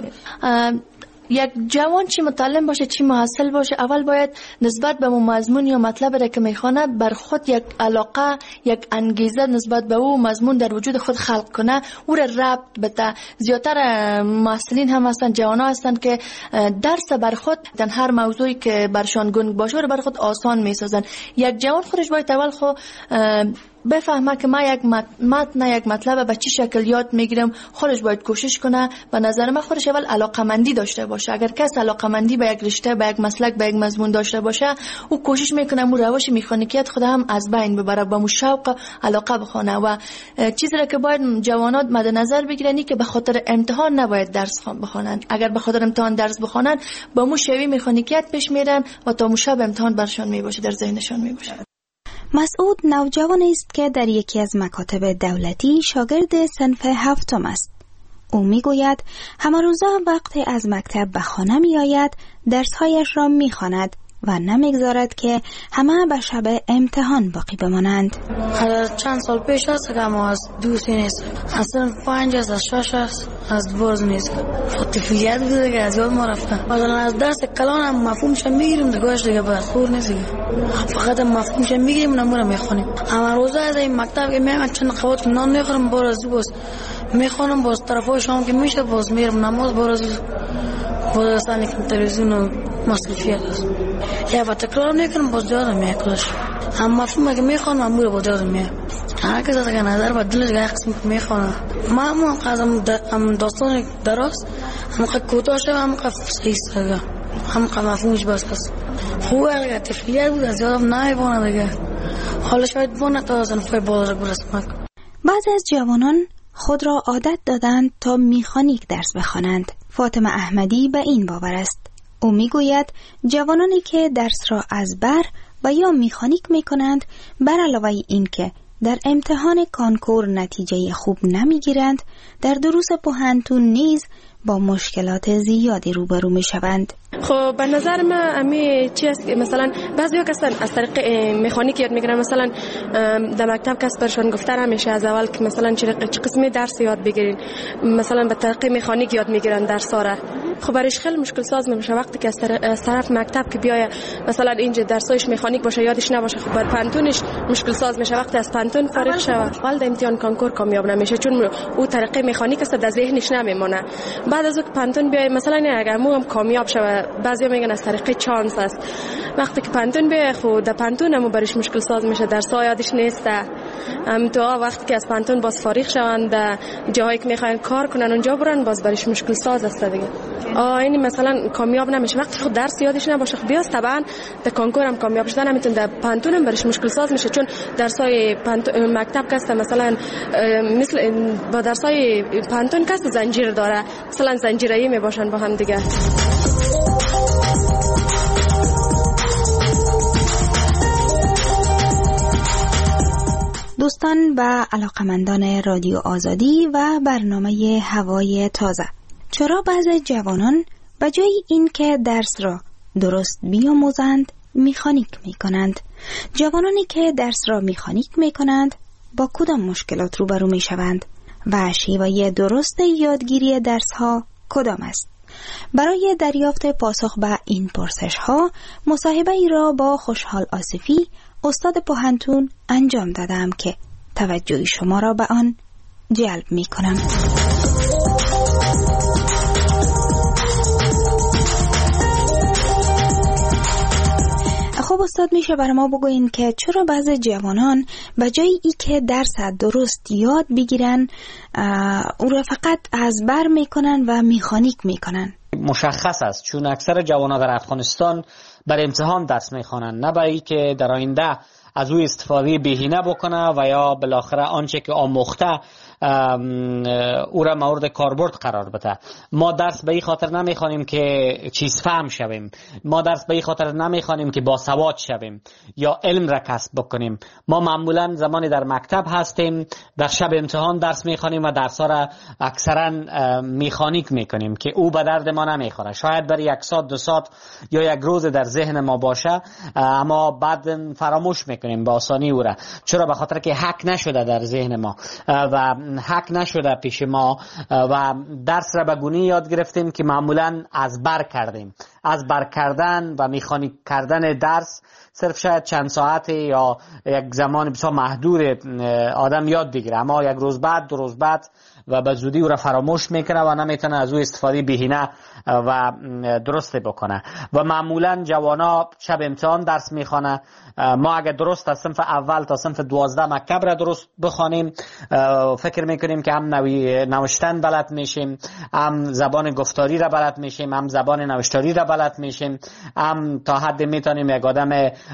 یک جوان چی متعلم باشه چی محصل باشه اول باید نسبت به مضمون یا مطلب را که میخونه بر خود یک علاقه یک انگیزه نسبت به او مضمون در وجود خود خلق کنه، او را ربط بده. زیادتر محصلین هم هستن جوانا هستن که درس بر خود در هر موضوعی که برشان گنگ باشه رو بر خود آسان میسازن. یک جوان خودش باید اول خود بفهمه که ما یک متن یک مطلب به چه شکل یاد میگیرم، خودش باید کوشش کنه. به نظر من خودش اول علاقمندی داشته باشه. اگر کس علاقمندی به یک رشته به یک مسلک به یک مضمون داشته باشه او کوشش میکنه مو روش مکانیکیت خود هم از بین ببره، با مو شوق علاقه بخونه. و چیزی را که باید جوانات مد نظر بگیرن که به خاطر امتحان نباید درس بخونن. اگر به خاطر امتحان درس بخونن با مو شوی مکانیکیت پیش میرن و تا مو شب امتحان برشان میباشه در ذهنشان میباشه. مسعود نوجوان است که در یکی از مکاتب دولتی شاگرد صنف 7 است. او میگوید همه روزا وقتی از مکتب به خانه می آید درسهایش را می خواند و نمیگذارد که همه به شب امتحان باقی بمانند. چند سال پیش است که ما از دوستی نیست، اصلا 5 از 6 است از برز نیست. طفلیت بوده که از یاد ما رفته. مثلا از درس کلان هم مفهومش میگیریم دیگهش دیگه بخور نیست، فقط مفهومش میگیریم نمونه میخونیم. اما روزا از این مکتب که میام چند قوت نان میخورم باز میخونم باز طرفای شام که میشه باز میرم نماز باز اصلا که تلویزیون و مصرفیت است یا با تکرار میکنم باز یادم میکنش. اما مفهوم که میخوانم امور باز یادم میاد. هر کس از نظر با دلش گاه قسم که میخوانم ما هم داستان دراست هم کوتاه شد هم صحیح سگه هم مفهومش بس خوبه اگر تفلیت بود از یادم نمیبانه دیگه. حالا شاید بانه تا زنفای بالا رو برسمک. بعضی از جوانان خود را عادت دادند تا میخانیک درس بخوانند. فاطمه احمدی به این باور است. او میگوید جوانانی که درس را از بر و یا میخانیک میکنند بر علاوه این که در امتحان کانکور نتیجه خوب نمیگیرند در دروس پوهنتون نیز با مشکلات زیادی روبرو میشوند. خب به نظر من امی چی است مثلا بعضیا کسان از طریق مکانیک یاد میگیرن. مثلا در مکتب کس برشون گفته نمیشه از اول که مثلا چه قسمی درس یاد بگیرین، مثلا به طریق مکانیک یاد میگیرن درس را. خب برایش خیلی مشکل ساز میشه وقتی که از طرف مکتب که بیای مثلا اینجا درسایش مکانیک باشه یادش نباشه. خب بر پانتونش مشکل ساز میشه وقتی از پانتون فارغ شه ولی امتحان کنکور کامیاب نمیشه چون او طریقه مکانیک است در ذهنش نمیمونه. بعد از اون پانتون بیای مثلا اگر مو هم کامیاب شه بعضیا میگن از طریق چانس است. وقتی که پانتون بیای خود در پانتون هم برایش مشکل ساز میشه درس‌ها یادش نیست. تو وقتی که از پانتون باز فارغ شوند جایی که میخواین کار کنن اونجا برن باز برایش مشکل ساز است دیگه. این مثلا کامیاب نمیشه وقتی خود درس یادش نباشه. خب بیاست طبعا در کنکور هم کامیاب شدن نمیتونه در پانتون هم برایش مشکل ساز میشه چون درسای مکتب کسته مثلا مثل با درسای پانتون کسته زنجیر داره مثلا زنجیرایی میباشن با هم دیگه. دوستان و علاقمندان رادیو آزادی و برنامه هوای تازه، چرا بعضی جوانان به جای این که درس را درست بیاموزند میخانیک میکنند؟ جوانانی که درس را میخانیک میکنند با کدام مشکلات روبرو میشوند و شیوه درست یادگیری درس ها کدام است؟ برای دریافت پاسخ به این پرسش ها مصاحبه ای را با خوشحال آصفی استاد پوهنتون انجام دادم که توجه شما را به آن جلب می کنم. خب استاد میشه برای ما بگوین که چرا بعضی جوانان به جای ای که درس درست یاد بگیرن او را فقط از بر میکنن و میخانیک میکنن؟ مشخص است چون اکثر جوانان در افغانستان بر امتحان درس میخوانند نه برای که در آینده از او استفاده بهینه بکنه و یا بالاخره آنچه که آموخته او را مورد کاربرد قرار بده. ما درس به این خاطر نمیخوانیم که چیز فهم شویم، ما درس به این خاطر نمیخوانیم که باسواد شویم یا علم را کسب بکنیم. ما معمولا زمانی در مکتب هستیم در شب امتحان درس میخوانیم و درس ها را اکثرا میخانیک میکنیم که او به درد ما نمیخوره. شاید برای 1 ساعت 2 ساعت یا 1 روز در ذهن ما باشه اما بعد فراموش میکنیم با آسانی او را. چرا؟ به خاطر که حک نشده در ذهن ما و حک نشده پیش ما و درس را به گونه یاد گرفتیم که معمولا از بر کردیم. از بر کردن و میخانیک کردن درس صرف شاید چند ساعت یا یک زمان بسیار محدود آدم یاد بگیره اما 1 روز بعد 2 روز بعد و به زودی او را فراموش میکنه و نمیتونه از او استفاده بهینه و درسته بکنه. و معمولا جوانا شب امتحان درس میخوانه. ما اگر درست از صنف اول تا صنف 12 مکتب را درست بخوانیم فکر میکنیم که هم نوشتن بلد میشیم، هم زبان گفتاری را بلد میشیم، هم زبان نوشتاری را بلد میشیم، هم تا حد میتونیم یک آدم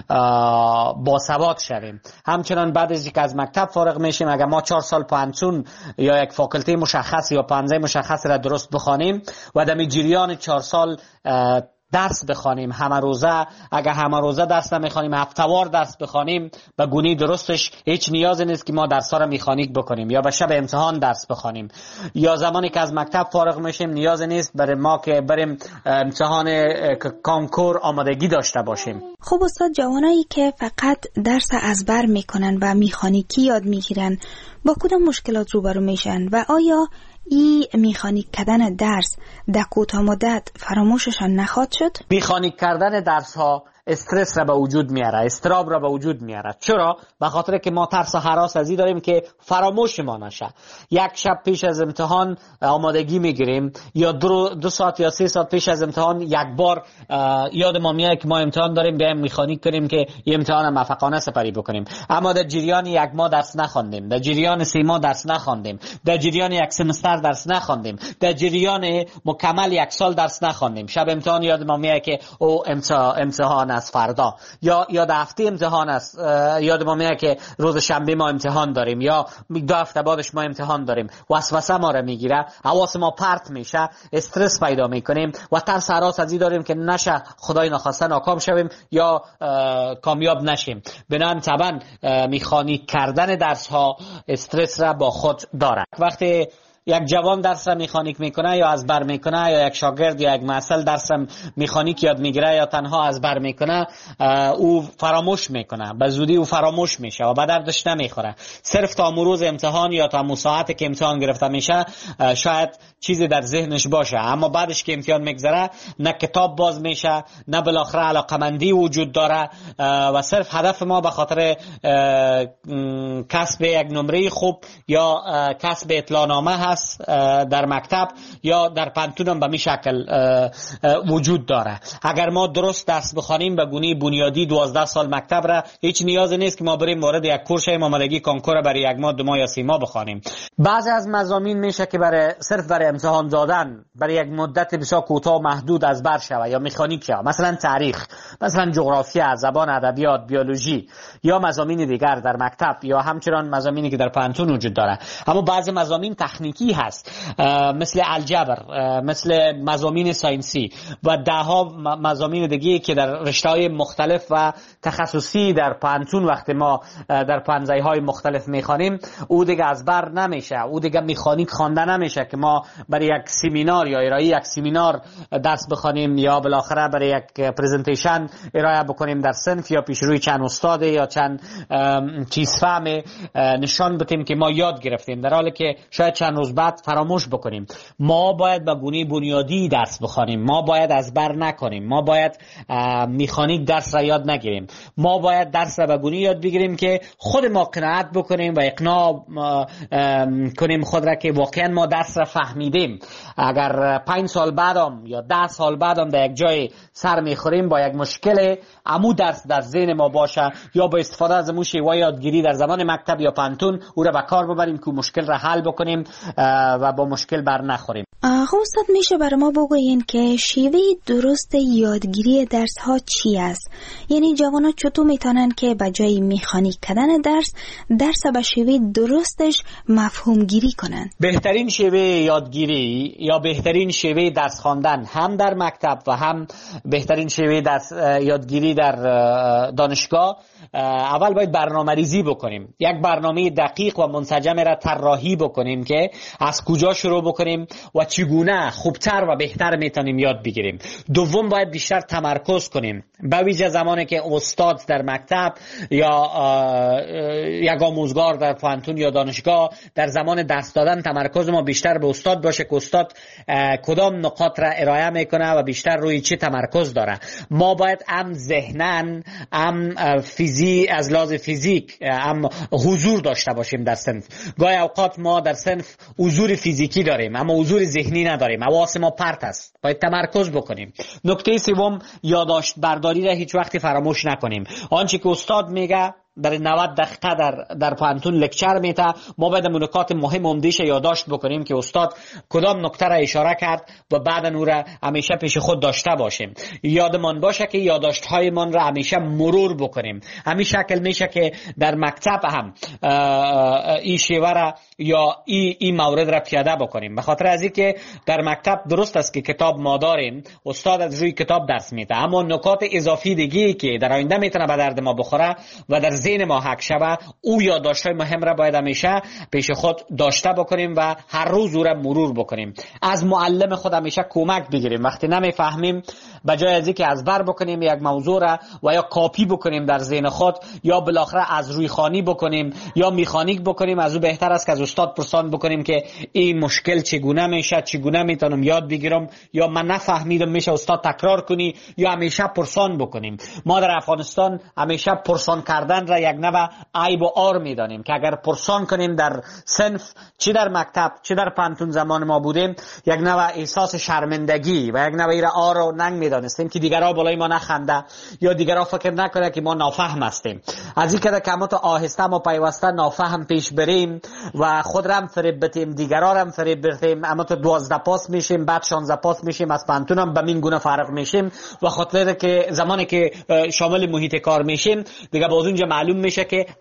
باسواد شویم. همچنان بعد از اینکه از مکتب فارغ میشیم اگر ما 4 سال پانتون یا یک فاکولته مشخص یا پانزه مشخص را درست بخوانیم و در جریان 4 سال درس بخوانیم همه روزه، اگر همه روزه درس نمیخوانیم هفته‌وار درس بخوانیم به گونه درستش هیچ نیازی نیست که ما درس‌ها را میخانیک بکنیم یا به شب امتحان درس بخوانیم یا زمانی که از مکتب فارغ میشیم نیازی نیست برای ما که بریم امتحان کنکور آمادگی داشته باشیم. خب استاد، جوانایی که فقط درس از بر میکنن و میخانیکی یاد میگیرن با کدام مشکلات روبرو میشن و آیا ای میخانیک کردن درس در کوتاه مدت فراموششان نخواهد شد؟ میخانیک کردن درس ها استرس را به وجود میاره، استراب را به وجود میاره. چرا؟ به خاطر که ما ترس و هراس از این داریم که فراموش ما نشه. 1 شب پیش از امتحان آمادگی میگیریم یا 2 ساعت یا 3 ساعت پیش از امتحان 1 بار یاد ما میاد که ما امتحان داریم، بیایم میخانیک کنیم که این امتحان موفقانه سپری بکنیم. اما در جریان 1 ماه درس نخوندیم، در جریان 3 ماه درس نخوندیم، در جریان 1 سمستر درس نخوندیم، در جریان مکمل 1 سال درس نخوندیم. شب امتحان یاد ما میاد که او امتحان از فردا یا در هفته امتحان است، یاد ما میاد که روز شنبه ما امتحان داریم یا 2 هفته بعدش ما امتحان داریم. وسوسه ما را میگیره، حواس ما پرت میشه، استرس پیدا میکنیم و ترس هراس از این داریم که نشه خدای نخواسته ناکام شویم یا کامیاب نشیم. بنابراین طبعا میخانیک کردن درس ها استرس را با خود داره. وقتی یک جوان درس مکانیک میکنه یا از بر میکنه، یا یک شاگرد یا یک محصل درس مکانیک یاد میگیره یا تنها از بر میکنه، او فراموش میکنه، به زودی او فراموش میشه و به دردش نمیخوره. صرف تا روز امتحان یا تا ساعتی که امتحان گرفته میشه شاید چیزی در ذهنش باشه، اما بعدش که امتحان میگذره نه کتاب باز میشه، نه بالاخره علاقمندی وجود داره و صرف هدف ما به خاطر کسب یک نمره خوب یا کسب اطلاعنامه هست در مکتب یا در پانتون به می شکل وجود داره. اگر ما درست درس بخوانیم به گونه بنیادی 12 سال مکتب را، هیچ نیازی نیست که ما بریم وارد یک کورس آمادگی کنکور برای یک ماه، 2 ماه یا 3 ماه بخوانیم. بعضی از مضامین میشه که صرف برای امتحان دادن برای یک مدت بسیار کوتاه و محدود از بر شود یا مکانیک شود، مثلا تاریخ، مثلا جغرافیا، زبان، ادبیات، بیولوژی یا مضامین دیگر در مکتب یا همچنان مضامینی که در پانتون وجود داره. اما بعضی مضامین تکنیکی هست، مثل الجبر، مثل مضامین ساینسی و دهها مضامین دیگه که در رشته‌های مختلف و تخصصی در پانتون وقتی ما در پانزه‌های مختلف میخوانیم او دیگه از بر نمیشه، او دیگه مکانیک خوانده نمیشه که ما برای یک سمینار یا ارائه یک سمینار درس بخوانیم یا بالاخره برای یک پرزنتیشن ارائه بکنیم در صنف یا پیش روی چند استاد یا چند چیز فهم نشان بدیم که ما یاد گرفتیم، در حالی که شاید چند روز بعد فراموش بکنیم. ما باید به گونه بنیادی درس بخوانیم، ما باید از بر نکنیم، ما باید مکانیک درس را یاد نگیریم، ما باید درس را به گونه یاد بگیریم که خود ما قناعت بکنیم و اقناع کنیم خود را که واقعا ما درس را فهمیدیم. اگر 5 سال بعدم یا 10 سال بعدم در یک جای سر میخوریم با یک مشکل، عمو درس در ذهن ما باشه یا با استفاده از امو شیوه یادگیری در زمان مکتب یا پانتون او را به کار ببریم که مشکل را حل بکنیم و با مشکل بر نخوریم. آقا استاد میشه برای ما بگوین که شیوه درست یادگیری درس ها چی است؟ یعنی جوانا چطور میتونن که به جای مکانیک کردن درس به شیوه درستش مفهوم گیری کنن؟ بهترین شیوه یادگیری یا بهترین شیوه درس خواندن هم در مکتب و هم بهترین شیوه درس یادگیری در دانشگاه، اول باید برنامه‌ریزی بکنیم، یک برنامه دقیق و منسجم را طراحی بکنیم که از کجا شروع بکنیم و چگونه خوبتر و بهتر میتونیم یاد بگیریم. دوم باید بیشتر تمرکز کنیم، به ویژه زمانی که استاد در مکتب یا یک آموزگار در پانتون یا دانشگاه در زمان درس دادن تمرکز ما بیشتر به استاد باشه که استاد کدام نقاط را ارائه میکنه و بیشتر روی چی تمرکز داره. ما باید هم ذهنن هم از لحاظ فیزیک هم حضور داشته باشیم در صنف. گاهی اوقات ما در صنف حضور فیزیکی داریم اما حضور ذهنی نداریم، حواس ما پرت است، باید تمرکز بکنیم. نکته سوم، یادداشت برداری را هیچ وقت فراموش نکنیم. آنچه که استاد میگه در 90 دقیقه در پانتون لکچر میته، ما باید نکات مهم عمده‌اش یادداشت بکنیم که استاد کدام نکته را اشاره کرد و بعد اون را همیشه پیش خود داشته باشیم. یادمان باشه که یادداشت هایمان را همیشه مرور بکنیم. همین شکل میشه که در مکتب هم این شیوه را یا این مورد را پیاده بکنیم. به خاطر از اینکه در مکتب درست است که کتاب ما داریم، استاد از روی کتاب درس میده، اما نکات اضافی دیگه که در آینده میتونه به درد ما بخوره و در ذهن ما حک شوه، او یادداشت‌های مهم را باید همیشه پیش خود داشته بکنیم و هر روز او را مرور بکنیم. از معلم خود همیشه کمک بگیریم. وقتی نمیفهمیم به جای از اینکه از بر بکنیم یک موضوع را و یا کاپی بکنیم در ذهن خود یا بالاخره از روی خوانی بکنیم یا مکانیک بکنیم، از او بهتر است که از استاد پرسان بکنیم که این مشکل چگونه میشه، چگونه میتونم یاد بگیرم، یا من نفهمیدم میشه استاد تکرار کنی، یا همیشه پرسان بکنیم. ما در افغانستان همیشه پرسان کردن را یک نوع عیب و عار میدانیم که اگر پرسان کنیم در صنف، چی در مکتب چی در پانتون زمان ما بودیم، یک نوع احساس شرمندگی و یک نوع عار و ننگ میدانستیم که دیگرها بالای ما نخنده یا دیگرها فکر نکنه که ما نافهم هستیم. از این که کمات آهسته ما پیوسته نافهم پیش بریم و خود را هم فریب بدیم، دیگرها را هم فریب بدیم، اما تو 12 پاس میشیم، بعد 16 پاس میشیم، از پانتون هم به این گونه فرق میشیم و خاطر که زمانی که شامل محیط کار میشیم دیگه باز اونجا معلوم میشه که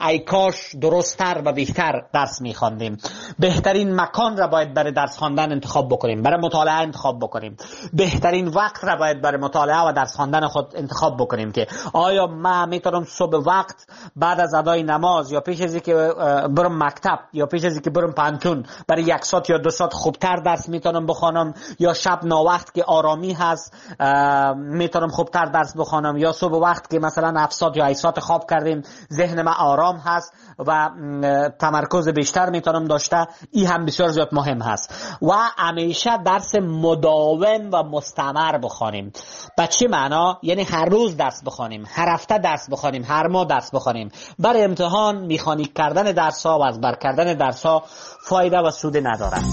ای کاش درست‌تر و بهتر درس می‌خواندیم. بهترین مکان را باید برای درس خواندن انتخاب بکنیم، برای مطالعه انتخاب بکنیم. بهترین وقت را باید برای مطالعه و درس خواندن خود انتخاب بکنیم که آیا من میتونم صبح وقت بعد از ادای نماز یا پیش از اینکه برم مکتب یا پیش از اینکه برم پانتون برای 1 ساعت یا 2 ساعت خوبتر درس میتونم بخوانم، یا شب ناوقت که آرامی هست میتونم خوبتر درس بخوانم، یا صبح وقت که مثلا 7 ساعت یا 8 ساعت خواب کردیم ذهن من آرام هست و تمرکز بیشتر میتونم داشته. این هم بسیار زیاد مهم هست و همیشه درس مداوم و مستمر بخوانیم. به چه معنا؟ یعنی هر روز درس بخوانیم، هر هفته درس بخوانیم، هر ماه درس بخوانیم. برای امتحان میخانیک کردن درس ها و از بر کردن درس ها فایده و سود ندارد.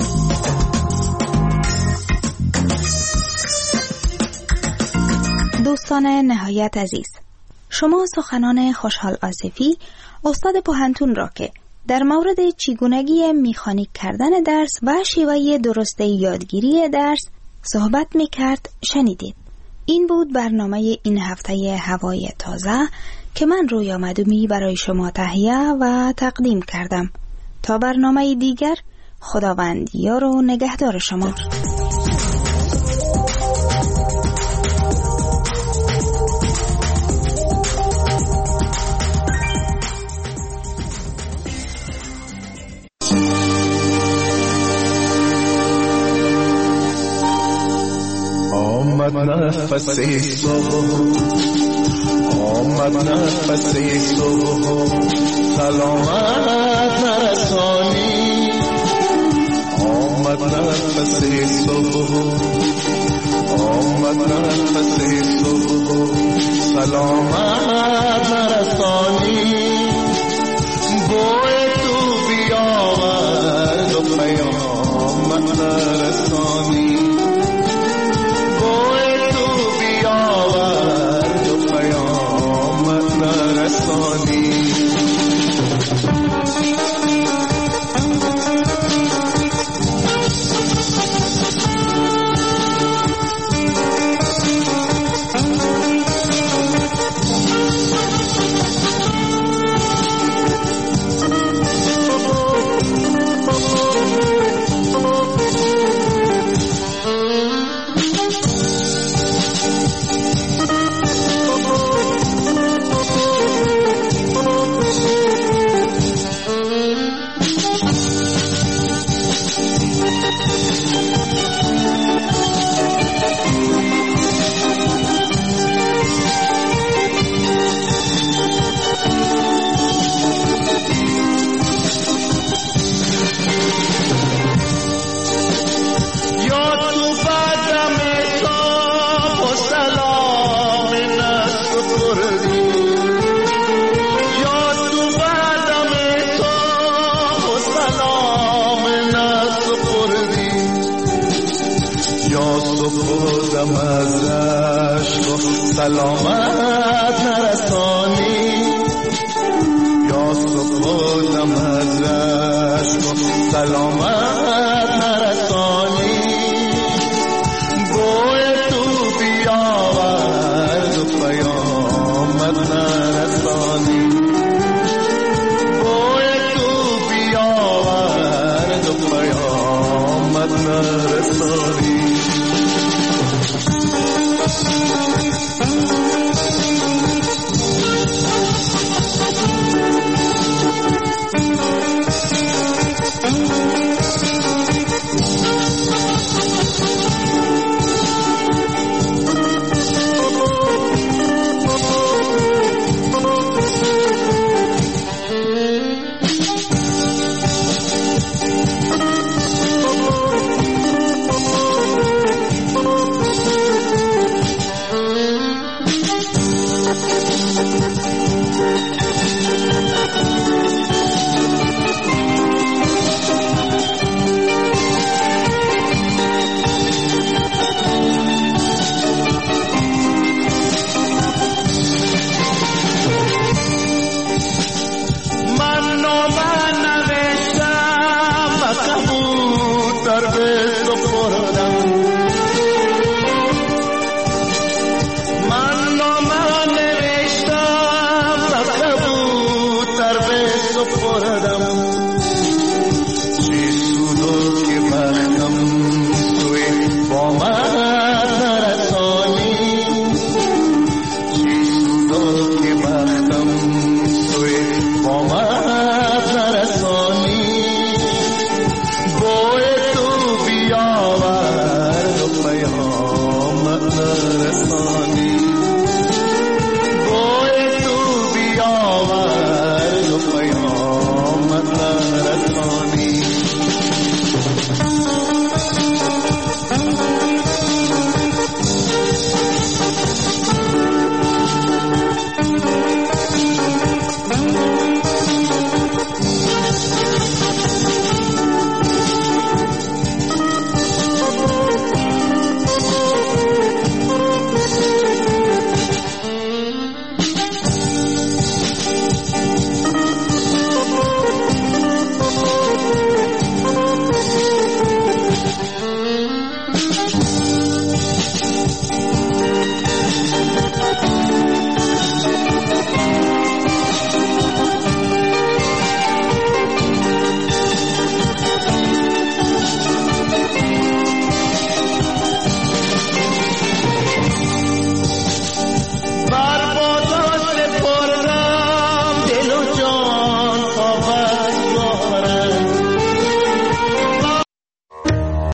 دوستان نهایت عزیز، شما سخنان خوشحال آصفی استاد پوهنتون را که در مورد چگونگی مکانیک کردن درس و شیوه درست یادگیری درس صحبت میکرد شنیدید. این بود برنامه این هفته هوای تازه که من رویا مدومی برای شما تهیه و تقدیم کردم. تا برنامه دیگر، خداوند یار و نگهدار شما. آمد نفس صبح، آمد نفس صبح، سلامت نرسانی. آمد نفس صبح، آمد نفس صبح، سلامت نرسانی. بوی تو بیاورد و پیامت نرسانی. سلامت نرسانی. یا سپردم از عشق و سلامت نرسانی. بوی تو بیاورد و پیامت نرسانی. بوی تو بیاورد و پیامت نرسانی.